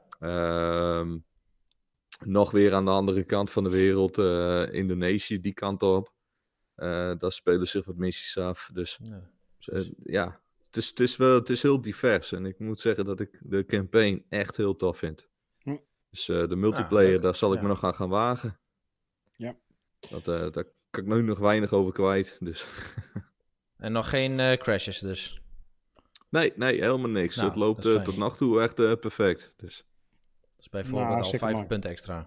Nog weer aan de andere kant van de wereld, Indonesië, die kant op. Daar spelen zich wat missies af. Dus Ja, het is heel divers. En ik moet zeggen dat ik de campaign echt heel tof vind. Hm. Dus de multiplayer, leuk. daar zal ik Ja. me nog aan gaan wagen. Ja. Daar kan ik nu nog weinig over kwijt. Dus. En nog geen crashes dus. Nee, helemaal niks. Nou, Het loopt dat is fijn. tot nog toe echt perfect. Dus. Dus bijvoorbeeld Nou, al zeker 5 mooi. punten extra.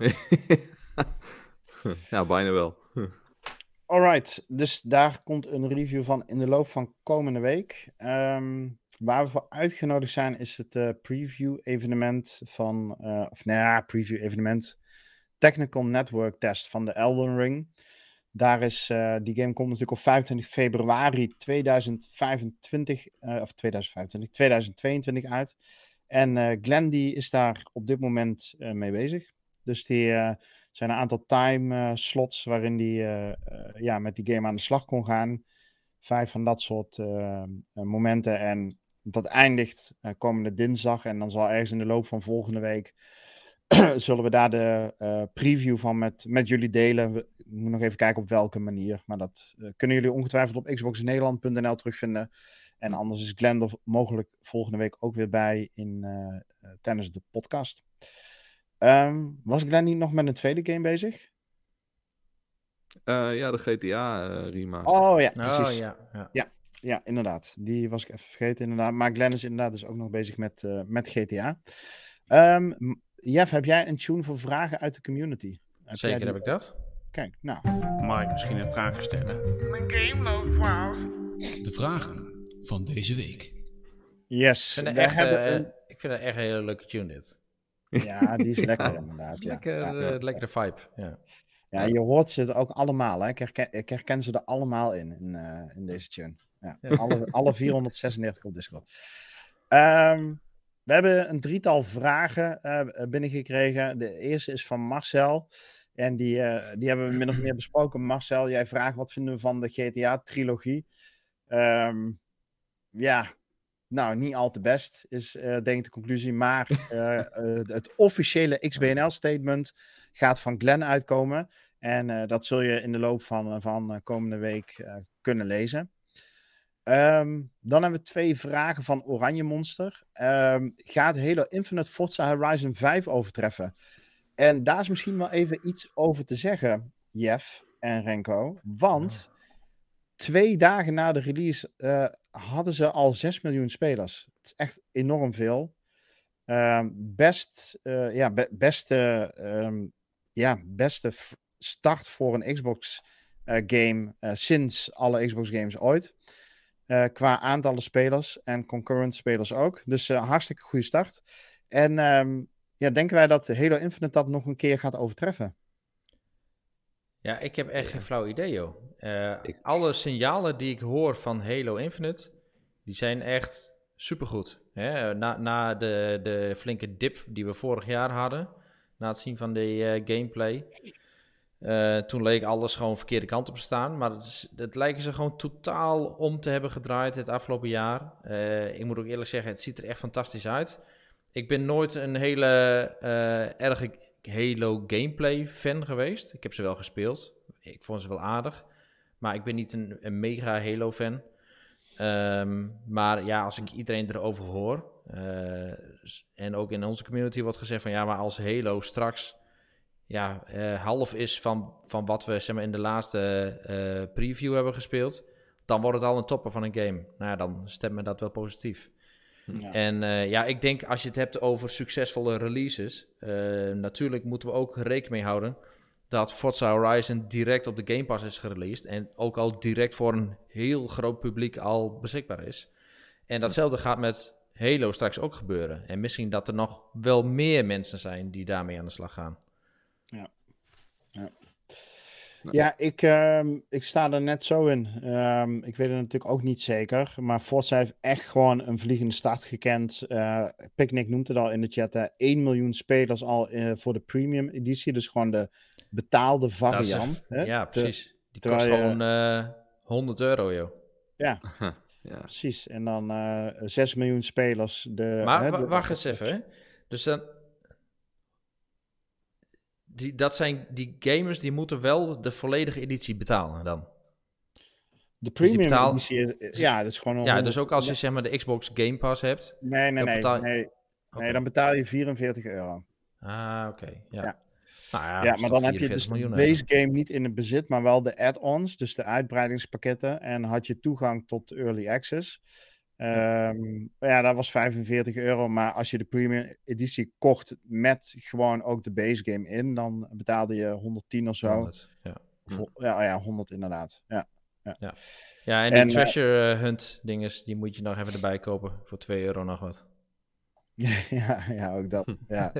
Ja, bijna wel. Alright, dus daar komt een review van in de loop van komende week. Waar we voor uitgenodigd zijn is het preview-evenement van, preview-evenement Technical Network Test van de Elden Ring. Daar is, die game komt natuurlijk op 25 februari 2022 uit. En Glenn die is daar op dit moment mee bezig. Dus die zijn een aantal time slots waarin die met die game aan de slag kon gaan. 5 van dat soort momenten. En dat eindigt komende dinsdag. En dan zal ergens in de loop van volgende week zullen we daar de preview van met jullie delen. We moeten nog even kijken op welke manier. Maar dat kunnen jullie ongetwijfeld op xboxnederland.nl terugvinden. En anders is Glenn er mogelijk volgende week ook weer bij tijdens de podcast. Was Glenn niet nog met een tweede game bezig? Ja, de GTA remaster. Oh ja, precies. Oh ja. Ja, inderdaad. Die was ik even vergeten, inderdaad. Maar Glenn is inderdaad dus ook nog bezig met GTA. Jeff, heb jij een tune voor vragen uit de community? Zeker heb ik dat. Kijk, nou. Mag ik misschien een vraag stellen? Mijn game loopt vast. De vragen van deze week. Yes. Ik vind we het echt, hebben een... ik vind het echt een hele leuke tune dit. Ja, die is lekker inderdaad. Ja. Lekker, lekkere vibe. Ja. Ja, je hoort ze er ook allemaal. Hè? Ik herken ze er allemaal in deze tune. Ja, Ja. alle 436 op Discord. We hebben een drietal vragen binnengekregen. De eerste is van Marcel. En die hebben we min of meer besproken. Marcel, jij vraagt wat vinden we van de GTA-trilogie? Ja, nou, niet al te best is denk ik de conclusie. Maar het officiële XBNL-statement gaat van Glenn uitkomen. En dat zul je in de loop van komende week kunnen lezen. Dan hebben we 2 vragen van Oranje Monster. Gaat Halo Infinite Forza Horizon 5 overtreffen? En daar is misschien wel even iets over te zeggen, Jeff en Renko. Want 2 dagen na de release hadden ze al 6 miljoen spelers. Het is echt enorm veel. Beste start voor een Xbox game sinds alle Xbox games ooit. Qua aantallen spelers en concurrent spelers ook. Dus hartstikke goede start. En denken wij dat Halo Infinite dat nog een keer gaat overtreffen? Ja, ik heb echt geen flauw idee, joh. Alle signalen die ik hoor van Halo Infinite, die zijn echt supergoed. Hè? Na de flinke dip die we vorig jaar hadden, na het zien van de gameplay, toen leek alles gewoon verkeerde kant op te staan. Maar het lijken ze gewoon totaal om te hebben gedraaid het afgelopen jaar. Ik moet ook eerlijk zeggen, het ziet er echt fantastisch uit. Ik ben nooit een hele erge Halo gameplay fan geweest. Ik heb ze wel gespeeld. Ik vond ze wel aardig. Maar ik ben niet een mega Halo fan. Maar ja, als ik iedereen erover hoor. En ook in onze community wordt gezegd van ja, maar als Halo straks half is van wat we zeg maar, in de laatste preview hebben gespeeld. Dan wordt het al een topper van een game. Nou ja, dan stemt me dat wel positief. Ja. En ik denk als je het hebt over succesvolle releases, natuurlijk moeten we ook rekening mee houden dat Forza Horizon direct op de Game Pass is gereleased en ook al direct voor een heel groot publiek al beschikbaar is. En datzelfde gaat met Halo straks ook gebeuren. En misschien dat er nog wel meer mensen zijn die daarmee aan de slag gaan. Ja, ik sta er net zo in. Ik weet het natuurlijk ook niet zeker. Maar Forza heeft echt gewoon een vliegende start gekend. Picnic noemt het al in de chat. 1 miljoen spelers al voor de premium editie. Dus gewoon de betaalde variant. Ja, precies. Die kost gewoon €100, joh. Ja, Ja. precies. En dan 6 miljoen spelers. Maar wacht eens even, hè. Dus dan... Dat zijn die gamers die moeten wel de volledige editie betalen dan. De premium betaal- editie, dat is gewoon... Ja, dus ook als je zeg maar de Xbox Game Pass hebt. Nee, Oké. dan betaal je €44. Ah, oké. Ja. Ja. Nou ja, Ja, dat is maar toch dan heb je 44 dus de miljoen base game niet in het bezit, maar wel de add-ons, dus de uitbreidingspakketten. En had je toegang tot early access. Dat was €45. Maar als je de premium editie kocht met gewoon ook de base game in, dan betaalde je 110 of zo. 100, ja. 100 inderdaad. Ja. Ja, en die treasure hunt dinges, die moet je nog even erbij kopen voor €2 nog wat. Ja, ook dat.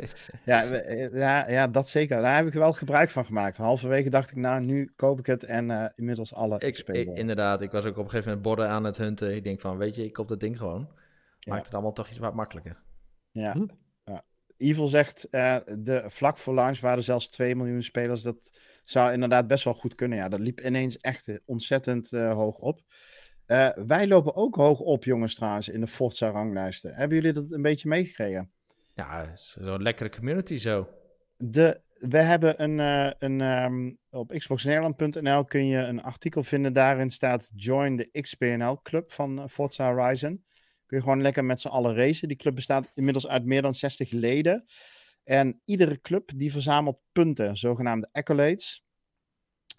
Ja, dat zeker. Daar heb ik wel gebruik van gemaakt. Halverwege dacht ik, nou, nu koop ik het en inmiddels alle XP. Inderdaad, ik was ook op een gegeven moment borden aan het hunten. Ik denk van, weet je, ik koop dat ding gewoon. Ja. Maakt het allemaal toch iets wat makkelijker. Ja. Evil zegt, vlak voor launch waren er zelfs 2 miljoen spelers. Dat zou inderdaad best wel goed kunnen. Ja, dat liep ineens echt ontzettend hoog op. Wij lopen ook hoog op, jongens, trouwens, in de Forza-ranglijsten. Hebben jullie dat een beetje meegekregen? Ja, het is zo'n lekkere community zo. We hebben op xboxnederland.nl kun je een artikel vinden. Daarin staat Join the XBNL Club van Forza Horizon. Kun je gewoon lekker met z'n allen racen. Die club bestaat inmiddels uit meer dan 60 leden. En iedere club die verzamelt punten, zogenaamde accolades.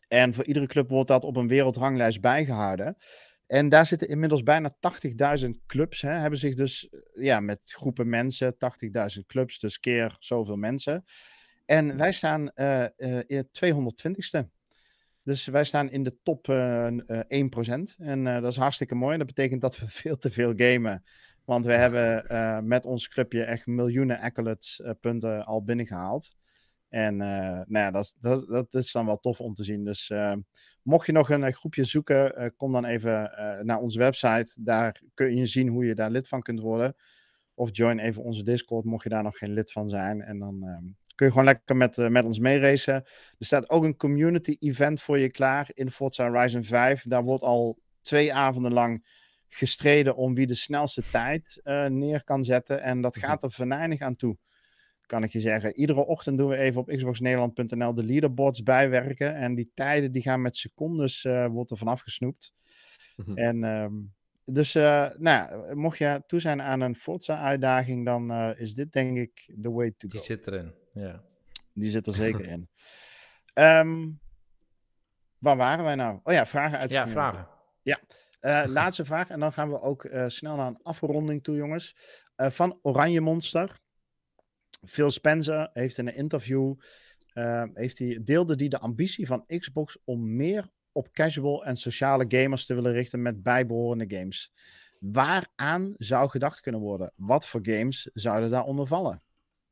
En voor iedere club wordt dat op een wereldranglijst bijgehouden. En daar zitten inmiddels bijna 80.000 clubs. Hè, hebben zich dus met groepen mensen, 80.000 clubs, dus keer zoveel mensen. En wij staan 220ste. Dus wij staan in de top 1%. En dat is hartstikke mooi. Dat betekent dat we veel te veel gamen. Want we hebben met ons clubje echt miljoenen accolades punten al binnengehaald. En dat is dan wel tof om te zien. Dus mocht je nog een groepje zoeken, kom dan even naar onze website. Daar kun je zien hoe je daar lid van kunt worden. Of join even onze Discord, mocht je daar nog geen lid van zijn. En dan kun je gewoon lekker met ons meeracen. Er staat ook een community event voor je klaar in Forza Horizon 5. Daar wordt al 2 avonden lang gestreden om wie de snelste tijd neer kan zetten. En dat gaat er venijnig aan toe, kan ik je zeggen. Iedere ochtend doen we even op xboxnederland.nl de leaderboards bijwerken. En die tijden die gaan met secondes, wordt er vanaf gesnoept. En dus mocht je toe zijn aan een Forza-uitdaging, dan is dit denk ik the way to go. Die zit erin, ja. Die zit er zeker in. Waar waren wij nou? Oh ja, vragen uit de community. Vragen. Ja, laatste vraag. En dan gaan we ook snel naar een afronding toe, jongens. Van Oranje Monster. Phil Spencer heeft in een interview deelde die de ambitie van Xbox om meer op casual en sociale gamers te willen richten met bijbehorende games. Waaraan zou gedacht kunnen worden? Wat voor games zouden daaronder vallen?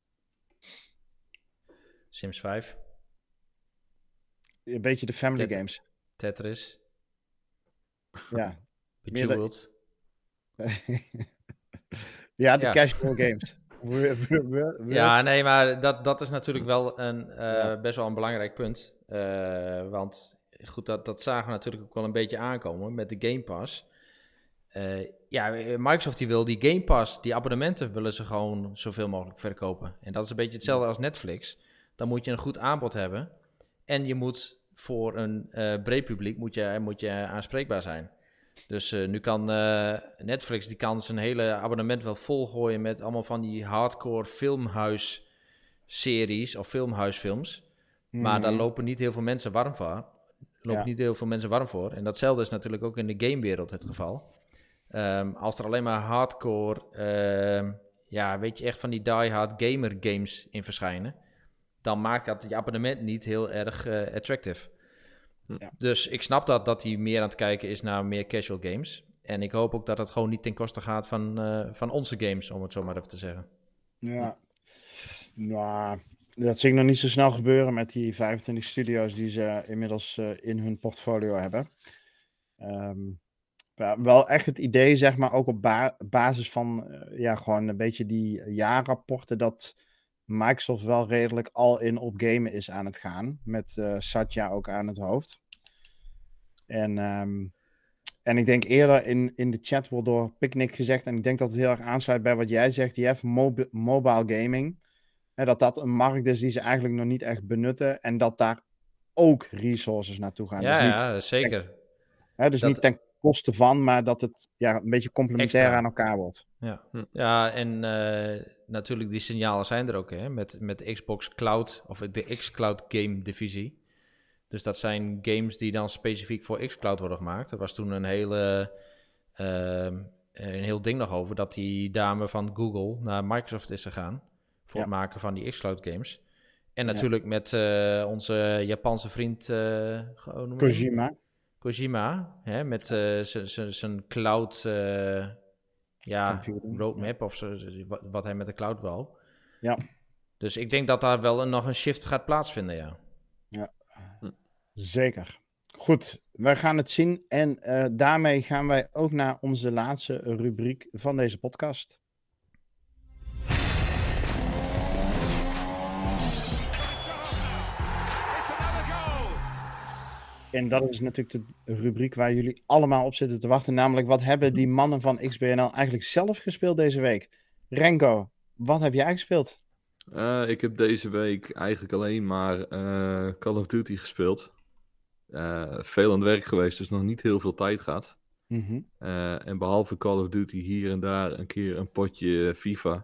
Sims 5. Een beetje de family games. Tetris. Ja. Bejeweled. Ja, de casual games. Ja, nee, maar dat is natuurlijk wel een best wel een belangrijk punt. Want goed, dat zagen we natuurlijk ook wel een beetje aankomen met de Game Pass. Microsoft die wil die Game Pass, die abonnementen willen ze gewoon zoveel mogelijk verkopen. En dat is een beetje hetzelfde als Netflix. Dan moet je een goed aanbod hebben. En je moet voor een breed publiek moet je aanspreekbaar zijn. Dus nu kan Netflix, die kan zijn hele abonnement wel volgooien met allemaal van die hardcore filmhuisseries of filmhuisfilms. Maar daar lopen niet heel veel mensen warm voor. En datzelfde is natuurlijk ook in de gamewereld het geval. Als er alleen maar hardcore, weet je, echt van die die-hard gamer games in verschijnen, dan maakt dat je abonnement niet heel erg attractive. Ja. Dus ik snap dat hij meer aan het kijken is naar meer casual games. En ik hoop ook dat het gewoon niet ten koste gaat van onze games, om het zo maar even te zeggen. Ja, nou, dat zie ik nog niet zo snel gebeuren met die 25 studio's die ze inmiddels in hun portfolio hebben. Wel echt het idee, zeg maar, ook op basis van gewoon een beetje die jaarrapporten, dat Microsoft wel redelijk al in op gamen is aan het gaan. Met Satya ook aan het hoofd. En ik denk eerder in de chat wordt door Picnic gezegd, en ik denk dat het heel erg aansluit bij wat jij zegt, Jeff, mobile gaming. Dat een markt is die ze eigenlijk nog niet echt benutten. En dat daar ook resources naartoe gaan. Ja, dus niet zeker. Dus niet ten koste van, maar dat het een beetje complementair extra aan elkaar wordt. Ja, en natuurlijk die signalen zijn er ook, hè, met Xbox Cloud of de xCloud game divisie. Dus dat zijn games die dan specifiek voor xCloud worden gemaakt. Er was toen een heel ding nog over dat die dame van Google naar Microsoft is gegaan voor het maken van die xCloud games. En natuurlijk met onze Japanse vriend Kojima, hè, met zijn cloud roadmap of wat hij met de cloud wou. Ja. Dus ik denk dat daar wel nog een shift gaat plaatsvinden, ja. Zeker. Goed, wij gaan het zien en daarmee gaan wij ook naar onze laatste rubriek van deze podcast. En dat is natuurlijk de rubriek waar jullie allemaal op zitten te wachten. Namelijk, wat hebben die mannen van XBNL eigenlijk zelf gespeeld deze week? Renko, wat heb jij gespeeld? Ik heb deze week eigenlijk alleen maar Call of Duty gespeeld. Veel aan het werk geweest, dus nog niet heel veel tijd gehad. Mm-hmm. En behalve Call of Duty hier en daar een keer een potje FIFA.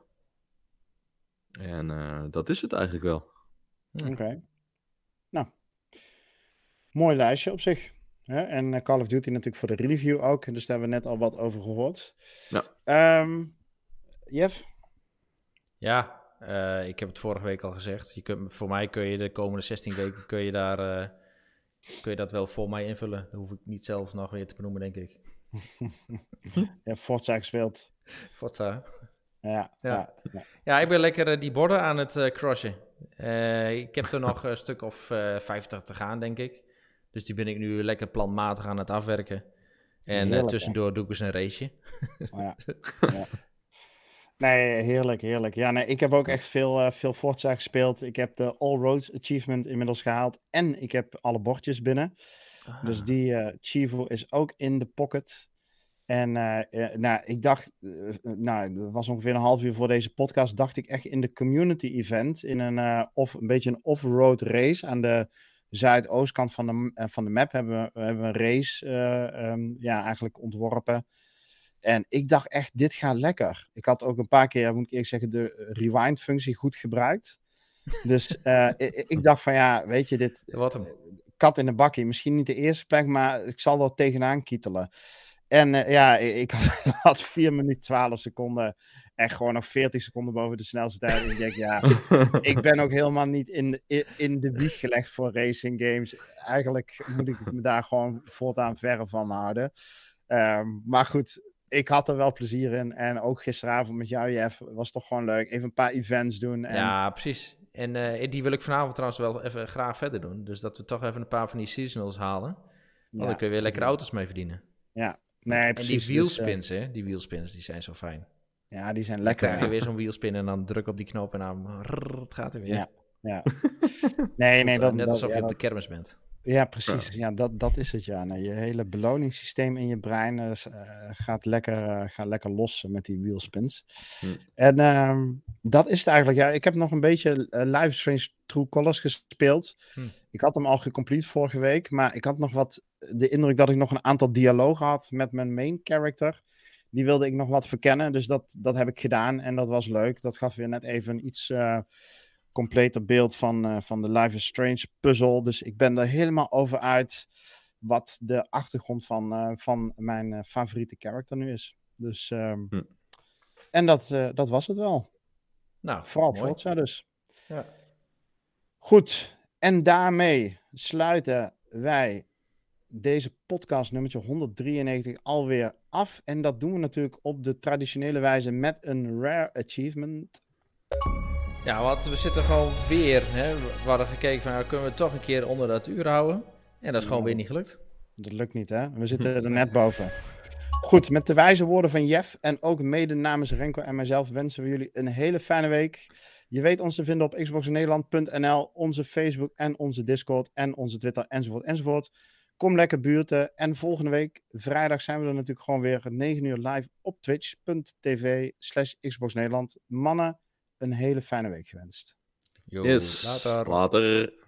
En dat is het eigenlijk wel. Oké. Nou. Mooi lijstje op zich. Hè? En Call of Duty natuurlijk voor de review ook. Dus daar hebben we net al wat over gehoord. Ja. Jeff? Ja, ik heb het vorige week al gezegd. Voor mij kun je de komende 16 weken kun je dat wel voor mij invullen. Dat hoef ik niet zelf nog weer te benoemen, denk ik. Je hebt Forza gespeeld. Forza. Ja. Ja, ik ben lekker die borden aan het crushen. Ik heb er nog een stuk of 50 te gaan, denk ik. Dus die ben ik nu lekker planmatig aan het afwerken. En Heerlijk, tussendoor doe ik eens een raceje. Ja. Nee, heerlijk. Ja, nee, ik heb ook echt veel Forza gespeeld. Ik heb de All Roads Achievement inmiddels gehaald. En ik heb alle bordjes binnen. Dus die Chivo is ook in de pocket. En ik dacht, dat was ongeveer een half uur voor deze podcast, dacht ik echt in de community event, in een beetje een off-road race aan de zuidoostkant van de map hebben we een race eigenlijk ontworpen. En ik dacht echt, dit gaat lekker. Ik had ook een paar keer, moet ik eerlijk zeggen, de rewind-functie goed gebruikt. Dus ik dacht van ja, weet je, dit Wat hem. kat in de bakkie. Misschien niet de eerste plek, maar ik zal er tegenaan kietelen. En ik had 4 minuten 12 seconden en gewoon nog 40 seconden boven de snelste tijd. En ik denk, ja, ik ben ook helemaal niet in de wieg gelegd voor racing games. Eigenlijk moet ik me daar gewoon voortaan verre van houden. Maar goed, ik had er wel plezier in. En ook gisteravond met jou, Jeff, was toch gewoon leuk. Even een paar events doen. En... Ja, precies. En die wil ik vanavond trouwens wel even graag verder doen. Dus dat we toch even een paar van die seasonals halen. Want dan kun je weer lekker auto's mee verdienen. Ja, nee, precies. En die wheelspins, die wheelspins, die zijn zo fijn. Ja, die zijn Dan lekker. krijg je weer zo'n wheelspin en dan druk op die knop en dan het gaat er weer. Ja. Nee, Net alsof je op de kermis bent. Ja, precies. Ja, dat is het, ja. Nee, je hele beloningssysteem in je brein gaat lekker los met die wheelspins. En dat is het eigenlijk. Ja, ik heb nog een beetje Life is Strange True Colors gespeeld. Ik had hem al gecomplete vorige week, maar ik had nog de indruk dat ik nog een aantal dialogen had met mijn main character. Die wilde ik nog wat verkennen, dus dat heb ik gedaan en dat was leuk. Dat gaf weer net even een iets completer beeld van de Life is Strange puzzel. Dus ik ben er helemaal over uit wat de achtergrond van mijn favoriete character nu is. Dus, en dat was het wel. Nou, vooral mooi. Forza dus. Ja. Goed, en daarmee sluiten wij deze podcast nummertje 193 alweer af. En dat doen we natuurlijk op de traditionele wijze met een rare achievement. Ja, want we zitten gewoon weer. Hè, we hadden gekeken van, kunnen we toch een keer onder dat uur houden? En dat is gewoon weer niet gelukt. Dat lukt niet, hè? We zitten er net boven. Goed, met de wijze woorden van Jeff en ook mede namens Renko en mijzelf wensen we jullie een hele fijne week. Je weet ons te vinden op xboxnederland.nl, onze Facebook en onze Discord en onze Twitter enzovoort. Kom lekker buurten. En volgende week, vrijdag, zijn we er natuurlijk gewoon weer 9 uur live op twitch.tv/xboxnederland. Mannen, een hele fijne week gewenst. Yo, Yes, later.